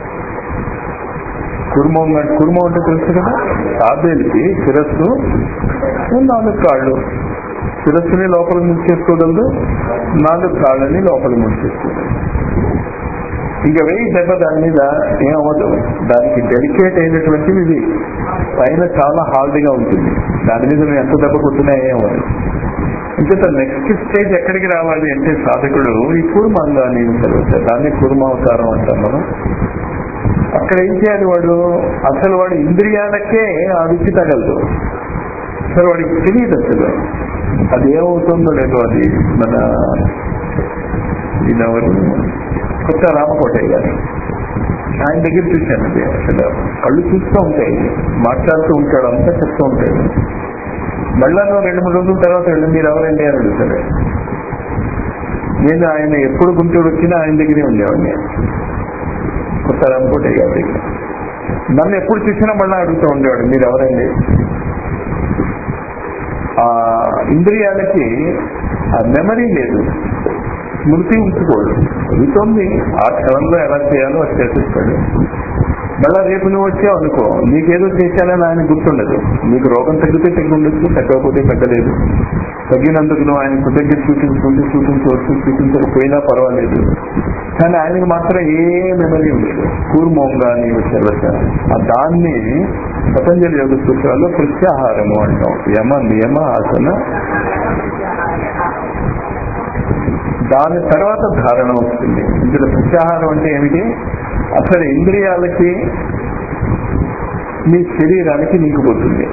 కుర్మం కుర్మం అంటే తెలుసు కదా, తాబేలికి శిరస్సు నాలుగు కాళ్ళు, శిరస్సుని లోపల ముంచేసుకోగలదు, నాలుగు కాళ్ళని లోపల ముంచేసుకోగలదు. ఇంకా వెయ్యి దెబ్బ దాని మీద ఏమవ్వదు. దానికి డెలికేట్ అయినటువంటివి ఇవి, పైన చాలా హార్డ్గా ఉంటుంది, దాని మీద నువ్వు ఎంత దెబ్బ కొట్టినా ఏమవ్వదు. ఇంకా నెక్స్ట్ స్టేజ్ ఎక్కడికి రావాలి అంటే సాధకుడు ఈ కూర్మంగా నేను చదువుతా, దాన్ని కూర్మావతారం అంటాం మనం. అక్కడ ఏం చేయాలి వాడు? అసలు వాడు ఇంద్రియాలకే ఆ రుచి తగలదు, అసలు వాడికి తెలియదు అసలు అది ఏమవుతుందో లేదో. అది మన ఈయనెవరు, కొత్త రామకోటయ్య గారు, ఆయన దగ్గర చూశాను. అది అసలు కళ్ళు చూస్తూ ఉంటాయి, మాట్లాడుతూ ఉంటాడు, అంతా చెప్తూ ఉంటాడు. మళ్ళా రెండు మూడు రోజుల తర్వాత వెళ్ళి మీరు ఎవరండి అని అడుగుతాడు. నేను ఆయన ఎప్పుడు గుంటూరు వచ్చినా ఆయన దగ్గరే ఉండేవాడిని, కొత్త రామకోటయ్య గారి దగ్గర. నన్ను ఎప్పుడు చూసినా మళ్ళీ అడుగుతూ ఉండేవాడు మీరు ఎవరండి. ఆ ఇంద్రియాలకి ఆ మెమరీ లేదు, స్మృతి ఉంచుకోడు. చదువుతోంది ఆ క్షణంలో ఎలా చేయాలో అది చేసేస్తాడు. మళ్ళా రేపు నువ్వు వచ్చావు అనుకో, నీకేదో చేశానని ఆయన గుర్తుండదు. నీకు రోగం తగ్గితే తగ్గుండొచ్చు, తగ్గకపోతే తగ్గలేదు. తగ్గినందుకు నువ్వు ఆయన కృతజ్ఞత చూపించుకుంటూ చూపించవచ్చు, చూపించకపోయినా పర్వాలేదు. కానీ ఆయనకు మాత్రం ఏ మెమరీ ఉండదు. కూర్మోంగా నీవు సర్వత, ఆ దాన్ని పతంజలి యోగ సూత్రాల్లో ప్రత్యాహారము అంటాం. యమ నియమ ఆసన, దాని తర్వాత ధారణ వస్తుంది. ఇందులో ప్రత్యాహారం అంటే ఏమిటి? అసలు ఇంద్రియాలకి మీ శరీరానికి నీకు పోతుంది.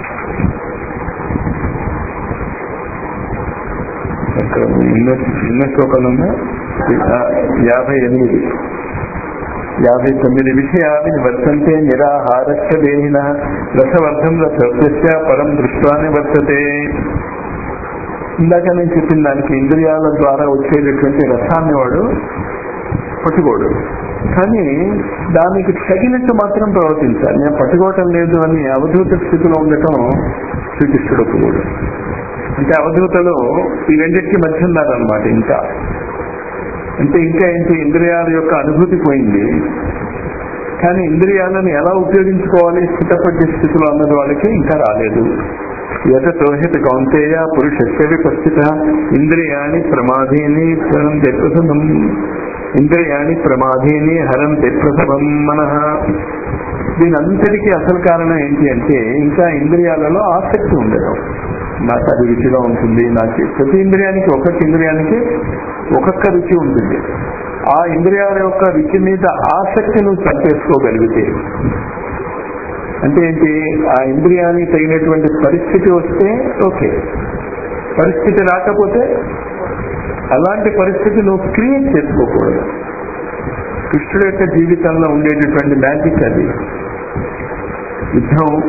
ఇక్కడ ఇన్న ఇన్న శ్లోకాలు ఉన్నా యాభై ఎనిమిది యాభై తొమ్మిది విషయాన్ని వర్తంతే నిరాహారస్య దేహిన రసవర్ధం రసస్య పరం దృష్టాన్ని వర్తతే. ఇందాక నేను చెప్పిన దానికి ఇంద్రియాల ద్వారా వచ్చేటటువంటి రసాన్ని వాడు పట్టుకోడు, కానీ దానికి తగినట్టు మాత్రం ప్రవర్తించాలి. నేను పట్టుకోవటం లేదు అని అవధూత స్థితిలో ఉండటం శ్రీకృష్ణుడు ఒప్పుకోడు. అంటే అవధూతలు ఈ రెండింటికి మధ్య ఉన్నారనమాట. ఇంకా అంటే ఇంకా ఏంటి, ఇంద్రియాల యొక్క అనుభూతి పోయింది, కానీ ఇంద్రియాలను ఎలా ఉపయోగించుకోవాలి స్థితపడ్డ స్థితిలో అన్నది వాళ్ళకి ఇంకా రాలేదు. యతోహిత కౌంతేయ పురుషస్య విపస్థిత ఇంద్రియాణి ప్రమాదీని హరంతే ప్రసవం ఇంద్రియాణి ప్రమాదీని హరంతే ప్రసవం మనః. దీని అంతటికీ అసలు కారణం ఏంటి అంటే ఇంకా ఇంద్రియాలలో ఆసక్తి ఉండడం. నాకు అది రుచిగా ఉంటుంది, నాకు ప్రతి ఇంద్రియానికి ఒక్కొక్క ఇంద్రియానికి ఒక్కొక్క రుచి ఉంటుంది. ఆ ఇంద్రియాల యొక్క రుచి మీద ఆసక్తి నువ్వు చంపేసుకోగలిగితే, అంటే ఏంటి, ఆ ఇంద్రియానికి తగినటువంటి పరిస్థితి వస్తే ఓకే, పరిస్థితి రాకపోతే అలాంటి పరిస్థితి నువ్వు క్రియేట్ చేసుకోకూడదు. కృష్ణుడు యొక్క జీవితంలో ఉండేటటువంటి మ్యాజిక్ అది. యుద్ధం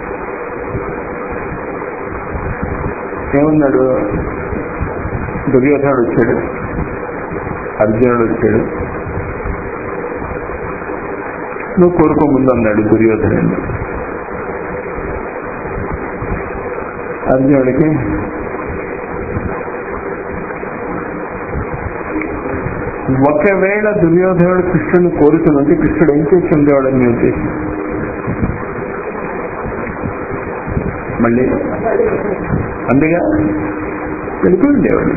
ఏమన్నాడు, దుర్యోధనుడు వచ్చాడు, అర్జునుడు వచ్చాడు, నువ్వు కోరుకో ముందు అన్నాడు దుర్యోధనుడు. అర్జునుడికి ఒకవేళ దుర్యోధనుడు కృష్ణుని కోరుతున్నది కృష్ణుడు ఏం చేసి ఉండేవాడని మీ ఉద్దేశం? మళ్ళీ అందుగా వెళ్ళిపోయి ఉండేవాడు.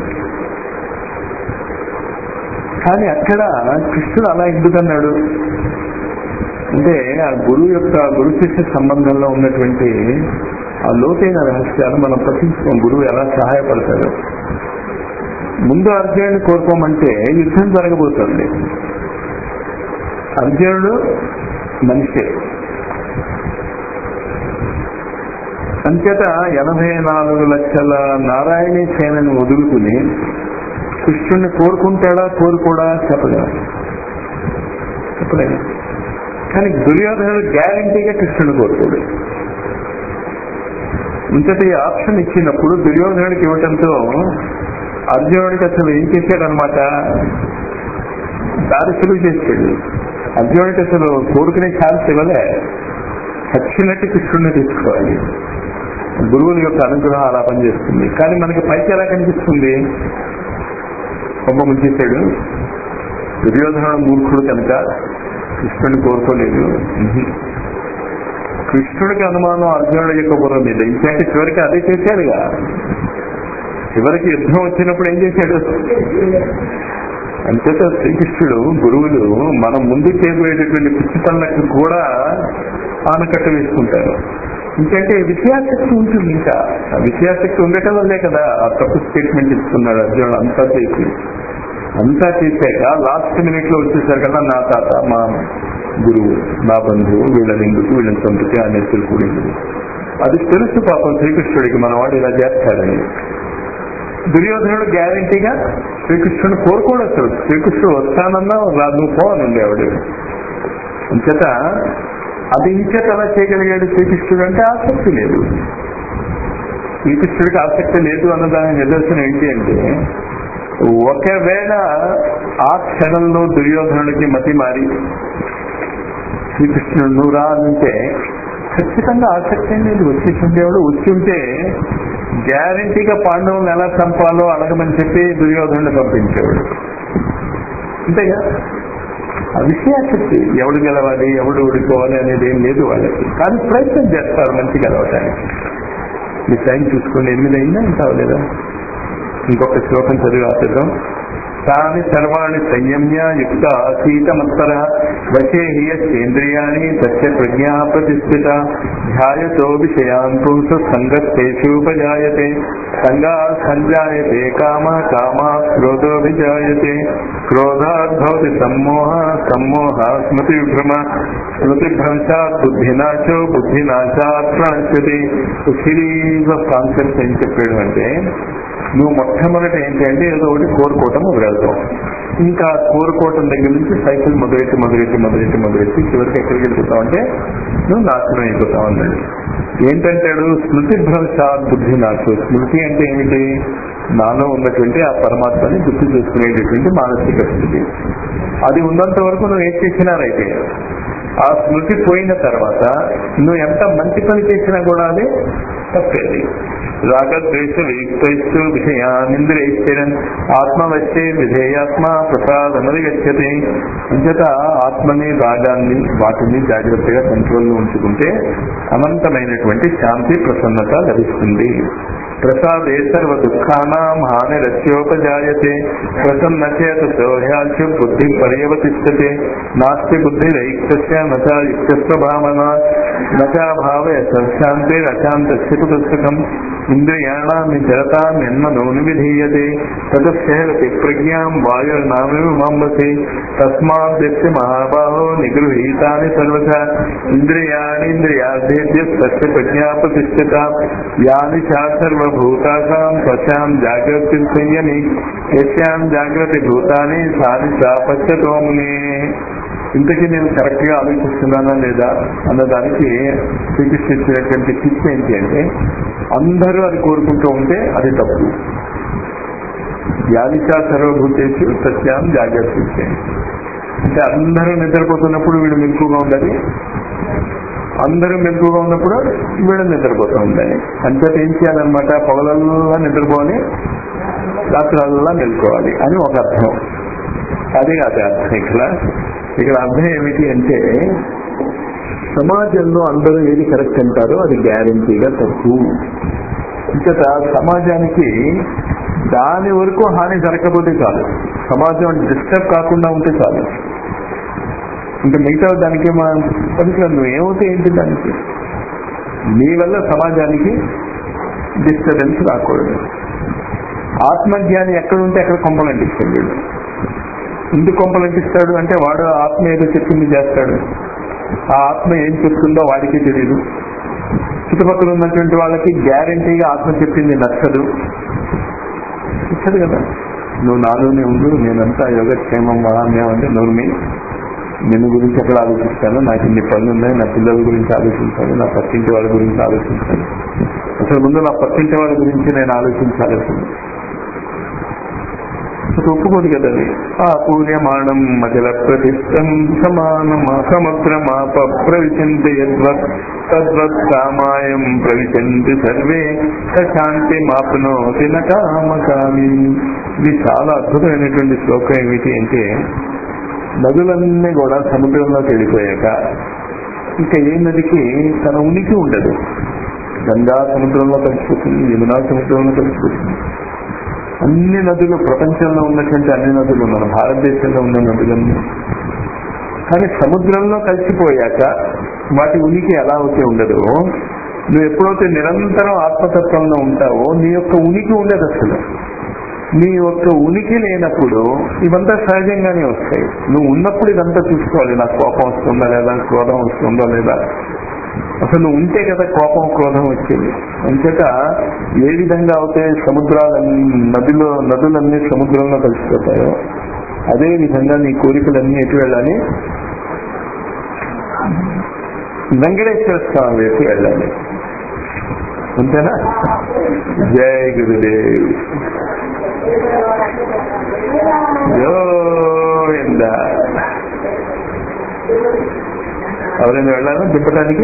కానీ అక్కడ కృష్ణుడు అలా ఎందుకన్నాడు అంటే ఆ గురువు యొక్క గురు శిష్య సంబంధంలో ఉన్నటువంటి ఆ లోతైన రహస్యాలు మనం పట్టించుకోం. గురువు ఎలా సహాయపడతాడు. ముందు అర్జునుడిని కోరుకోమంటే యుద్ధం జరగబోతుంది. అర్జునుడు మనిషే, అంచేత ఎనభై నాలుగు లక్షల నారాయణీ సేనని వదులుకుని కృష్ణుడిని కోరుకుంటాడా కోరుకోడా చెప్పలేము చెప్పలేము కానీ దుర్యోధనుడు గ్యారంటీగా కృష్ణుని కోరుకోడు. ఇంతటి ఆప్షన్ ఇచ్చినప్పుడు దుర్యోధనుడికి ఇవ్వటంతో అర్జునుడికి అసలు ఏం చేశాడనమాట, దారి సులువు చేసాడు. అర్జునుడికి అసలు కోరుకునే ఛాన్స్ ఇవ్వలే. చచ్చినట్టు కృష్ణుడిని తీసుకోవాలి. గురువుల యొక్క అనుగ్రహం అలా పనిచేస్తుంది. కానీ మనకి పైకి ఎలా కనిపిస్తుంది, ఒక్క ముంచేశాడు దుర్యోధనుడు మూర్ఖుడు కనుక కృష్ణుడిని కోరుకోలేదు. కృష్ణుడికి అనుమానం అర్జునుడి యొక్క బుర్ర మీద. ఇంకంటే చివరికి అదే చేశాడుగా. చివరికి యుద్ధం వచ్చినప్పుడు ఏం చేశాడు అంతేత శ్రీకృష్ణుడు గురువులు మనం ముందు చేయబోయేటటువంటి పిచ్చి పనులకు కూడా ఆనకట్ట వేసుకుంటారు. ఇంకంటే విషయాసక్తి ఉంటుంది. ఇంకా విషయాసక్తి ఉండటం వల్లే కదా ఆ తప్పు స్టేట్మెంట్ ఇస్తున్నాడు అర్జునుడు. అంతా చేసి అంతా చేశాక లాస్ట్ మినిట్ లో వచ్చేసారు కదా నా తాత, మా గురువు, నా బంధువు, వీళ్ళని ఎందుకు వీళ్ళని చంపితే అనే తెలుసుకుంది. అది తెలుసు పాపం శ్రీకృష్ణుడికి మనవాడు ఇలా చేస్తాడని. దుర్యోధనుడు గ్యారంటీగా శ్రీకృష్ణుడు కోరుకోడు. అసలు శ్రీకృష్ణుడు వస్తానన్నా నువ్వు పోవనుండే ఆవిడ. ఇంచేత అది ఇంచేత అలా చేయగలిగాడు శ్రీకృష్ణుడు అంటే ఆసక్తి లేదు. శ్రీకృష్ణుడికి ఆసక్తి లేదు అన్నదాని నిదర్శనం ఏంటి అంటే ఒకవేళ ఆ క్షణంలో దుర్యోధనుడికి మతి మారి శ్రీకృష్ణుడు నువ్వు రా అంటే ఖచ్చితంగా ఆసక్తి అనేది వచ్చేసిండేవాడు. వచ్చి ఉంటే గ్యారంటీగా పాండవులను ఎలా చంపాలో అడగమని చెప్పి దుర్యోధనుడు పంపించేవాడు. అంతేగా ఆ విషయాసక్తి ఎవడు గెలవాలి ఎవడు ఓడిపోవాలి అనేది ఏం లేదు వాళ్ళకి. కానీ ప్రయత్నం చేస్తారు మంచి గెలవటానికి. మీ టైం చూసుకుని ఎనిమిది అయిందా ఇంకా అవలేదా? ఇంకొక శ్లోకం చదివి ఆపేద్దాం. తాని సర్వాణి సంయమ్య యుక్త సీతమత్పర వశే హియేంద్రియాణి తస్య ప్రజ్ఞా ప్రతిష్ఠిత ధ్యాయతో విషయాన్ పుంస సంగస్తేషూపజాయతే సంగా సంజాయతే కామ కామా క్రోధో విజాయతే క్రోధాద్భవతి సమ్మోహ సమ్మోహ స్మృతి విభ్రమ స్మృతిభ్రంశాత్ బుద్ధినాశో బుద్ధినాశాత్ ప్రణశ్యతి. సిరీస్ ఆఫ్ కాన్సెప్ట్స్ ఏం చెప్పాడు అంటే నువ్వు మొట్టమొదటి ఏంటి అంటే ఏదో ఒకటి కోరుకోవటం మొదలెడతావు. ఇంకా కోరుకోవటం దగ్గర నుంచి సైకిల్ మొదలెట్టి మొదలెట్టి మొదలెట్టి మొదలెట్టి చివరికి ఎక్కడికి వెళ్ళిపోతావు అంటే నువ్వు నాశనం అయిపోతావు అన్నాడు. ఏంటంటాడు స్మృతి భ్రంశాత్ బుద్ధి నాశం. స్మృతి అంటే ఏమిటి, నాలో ఉన్నటువంటి ఆ పరమాత్మని గుర్తు చేసుకునేటటువంటి మానసిక స్థితి. అది ఉన్నంత వరకు నువ్వు ఏం చేసినారైతే ఆ స్మృతి పోయిన తర్వాత నువ్వు ఎంత మంచి పని చేసినా కూడా అది తప్పేది. రాగద్వేష వియుక్తైస్తు విషయానింద్రియైశ్చరన్ ఆత్మవచ్చే విధేయాత్మ ప్రసాదమది గచ్చతి. అంచేత ఆత్మని రాగాన్ని వాటిని జాగ్రత్తగా కంట్రోల్లో ఉంచుకుంటే అనంతమైనటువంటి శాంతి ప్రసన్నత లభిస్తుంది. ప్రసాదే సర్వ దుఃఖానాం హానిరస్యోపజాయతే ప్రసన్నచేత సౌహ్యాల్చు బుద్ధి పర్యవతిష్టతే నాస్తి బుద్ధిరైక్తస్య నచ యుక్తస్వ భావన నచా భావయ సశాంతిరశాంతస్య పుస్తకం ఇంద్రియాణాన్ని జరతాన్యన్మనోని విధీయతే తదస్యవతి ప్రజ్ఞాం వాయుర్నామివ మాంబసి తస్మాద్యస్య మహాబాహో నిగృహీతాని సర్వథా ఇంద్రియాణీంద్రియార్థేభ్యస్తస్య ప్రజ్ఞా ప్రతిష్ఠిత యాని చ సర్వభూతాసాం తస్యాం జాగ్రత్తి సంయమి యస్యాం జాగ్రత్త భూతాని సాని చ పశ్యతో మునే. ఇంతకీ నేను కరెక్ట్ గా ఆలోచిస్తున్నానా లేదా అన్నదానికి శ్రీకృష్ణ ఇచ్చినటువంటి టిప్ ఏంటి అంటే అందరూ అది కోరుకుంటూ ఉంటే అది తప్పు. యానిచా సర్వభూతేషు సత్యాం జాగ్రత్త అంటే అందరూ నిద్రపోతున్నప్పుడు వీడు మెలకుగా ఉండాలి, అందరూ మెలకుగా ఉన్నప్పుడు వీడు నిద్రపోతూ ఉండాలి. అంచేత ఏం చేయాలన్నమాట, పగలల్లా నిద్రపోవాలి, రాత్రల్లా మెలుకోవాలి అని ఒక అర్థం. అదే కాదు అర్థం. ఇక్కడ ఇక్కడ అర్థం ఏమిటి అంటే సమాజంలో అందరూ ఏది కరెక్ట్ అంటారో అది గ్యారంటీగా తప్పు. ఇంకట సమాజానికి దాని వరకు హాని జరగకపోతే చాలు, సమాజం డిస్టర్బ్ కాకుండా ఉంటే చాలు. ఇంకా మిగతా దానికి మా పనికిరాదు. నువ్వు ఏమవుతే ఏంటి దానికి, నీ వల్ల సమాజానికి డిస్టర్బెన్స్ రాకూడదు. ఆత్మజ్ఞాని ఎక్కడ ఉంటే అక్కడ కొంపలంటిస్తాడు వీడు. ఎందుకు కొంపలంటిస్తాడు అంటే వాడు ఆత్మ ఏదో చెప్పింది చేస్తాడు. ఆ ఆత్మ ఏం చెప్తుందో వాడికి తెలియదు. చుట్టుపక్కల ఉన్నటువంటి వాళ్ళకి గ్యారంటీగా ఆత్మ చెప్పింది నచ్చదు నచ్చదు కదా. నువ్వు నాలోనే ఉండు, నేనంతా యోగక్షేమం మహామ్యం అంటే నువ్వు మీ నిన్ను గురించి ఎక్కడ ఆలోచిస్తాను, నాకు ఇన్ని పనులు ఉన్నాయి, నా పిల్లల గురించి ఆలోచించాలి, నా పక్కింటి వాళ్ళ గురించి ఆలోచించాలి. అసలు ముందు నా పక్కింటి వాళ్ళ గురించి నేను ఆలోచించాలి. అసలు ఒప్పుకోదు కదా. ఆ పూర్యమాణం మజల ప్రతిష్టం సమానమా సముద్రమాప ప్రవిశంతి యద్వత్ తద్వత్ కామాయం ప్రవిశంతి సర్వే శాంతి మాప్నోతి న కామకామి. ఇది చాలా అద్భుతమైనటువంటి శ్లోకం. ఏమిటి అంటే నదులన్నీ కూడా సముద్రంలోకి వెళ్ళిపోయాక ఇంకా ఏ నదికి తన ఉనికి ఉండదు. గంగా సముద్రంలో కలిసిపోతుంది, యమునా సముద్రంలో కలిసిపోతుంది. అన్ని నదులు, ప్రపంచంలో ఉన్నటువంటి అన్ని నదులు, మన భారతదేశంలో ఉన్న నదులన్నీ కానీ సముద్రంలో కలిసిపోయాక వాటి ఉనికి ఎలా అయితే ఉండదో, నువ్వు ఎప్పుడైతే నిరంతరం ఆత్మతత్వంలో ఉంటావో నీ యొక్క ఉనికి ఉండదు. అసలు నీ యొక్క ఉనికి లేనప్పుడు ఇవంతా సహజంగానే వస్తాయి. నువ్వు ఉన్నప్పుడు ఇదంతా చూసుకోవాలి. నాకు కోపం వస్తుందా లేదా, క్రోధం వస్తుందా లేదా. అసలు నువ్వు ఉంటే కదా కోపం క్రోధం వచ్చేది. అంచేత ఏ విధంగా అయితే సముద్రాలన్నీ నదిలో నదులన్నీ సముద్రంలో కలిసిపోతాయో అదే విధంగా నీ కోరికలన్నీ ఎటు వెళ్ళాలి, వెంకటేశ్వర స్వామి వైపు వెళ్ళాలి. అంతేనా? జై గురుదేవ్. గోవింద. ఎవరైనా వెళ్ళాలా దింపడానికి?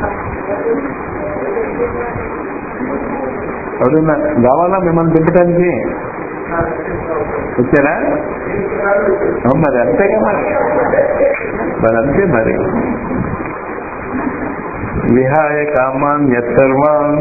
ఎవరైనా కావాలా మిమ్మల్ని దింపడానికి? వచ్చారా? మరి అంతేగా మరి మరి అంతే మరి. విహాయ కామాన్ యత్సర్వాన్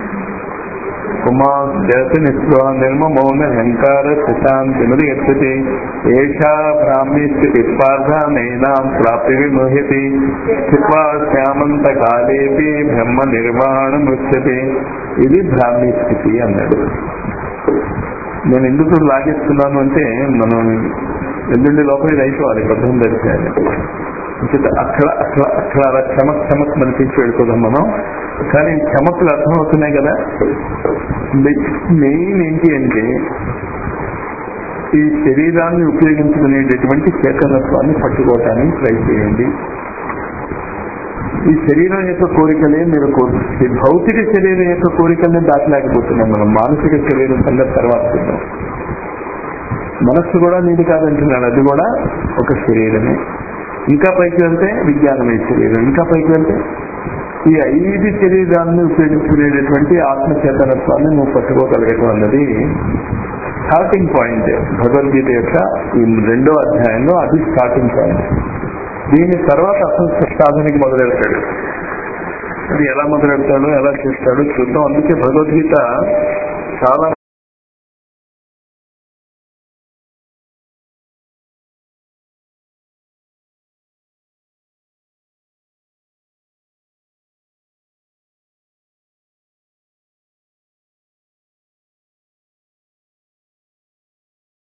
కుమార్ నిస్పృహ నిర్మమౌన అహంకార శశాంతి మరి గచ్చతి. ఏషా బ్రాహ్మీ స్థితి పార్థ నైనాం ప్రాప్తి విమోహ్యతి స్థిత్వా శ్యామంత కాలేపి బ్రహ్మ నిర్వాణం వచ్చతి. ఇది బ్రాహ్మీ స్థితి అన్నాడు. నేను ఎందుకు లాగేస్తున్నాను అంటే మనం ఎల్లుండి లోపల ఇది అయిపోవాలి, పద్దెనిమిది అధ్యాయాలు. అక్కడ అక్కడ అక్కడ అలా చమక్ చమక్ మనిపించి వెళ్ళిపోదాం మనం. కానీ చమక్కులు అర్థమవుతున్నాయి కదా. మెయిన్ ఏంటి అంటే ఈ శరీరాన్ని ఉపయోగించుకునేటటువంటి చేతనత్వాన్ని పట్టుకోవటానికి ట్రై చేయండి. ఈ శరీరం యొక్క కోరికలే మీరు కోరుతుంది. భౌతిక శరీరం యొక్క కోరికల్ని దాటలేకపోతున్నాం మనం. మానసిక శరీరం సంగతి తర్వాత చూద్దాం. మనస్సు కూడా నీది కాదంటున్నాడు, అది కూడా ఒక శరీరమే. ఇంకా పైకి వెళ్తే విజ్ఞానమే శరీరం, ఇంకా పైకి వెళ్తే ఈ ఐదు శరీరాన్ని ఉపయోగించుకునేటటువంటి ఆత్మచేతనత్వాన్ని నువ్వు పట్టుకోగలగటం అన్నది స్టార్టింగ్ పాయింట్. భగవద్గీత యొక్క ఈ రెండో అధ్యాయంలో అది స్టార్టింగ్ పాయింట్. దీని తర్వాత అసలు సాధనకి మొదలెడతాడు. అది ఎలా మొదలెడతాడో ఎలా చేస్తాడో చూద్దాం. అందుకే భగవద్గీత చాలా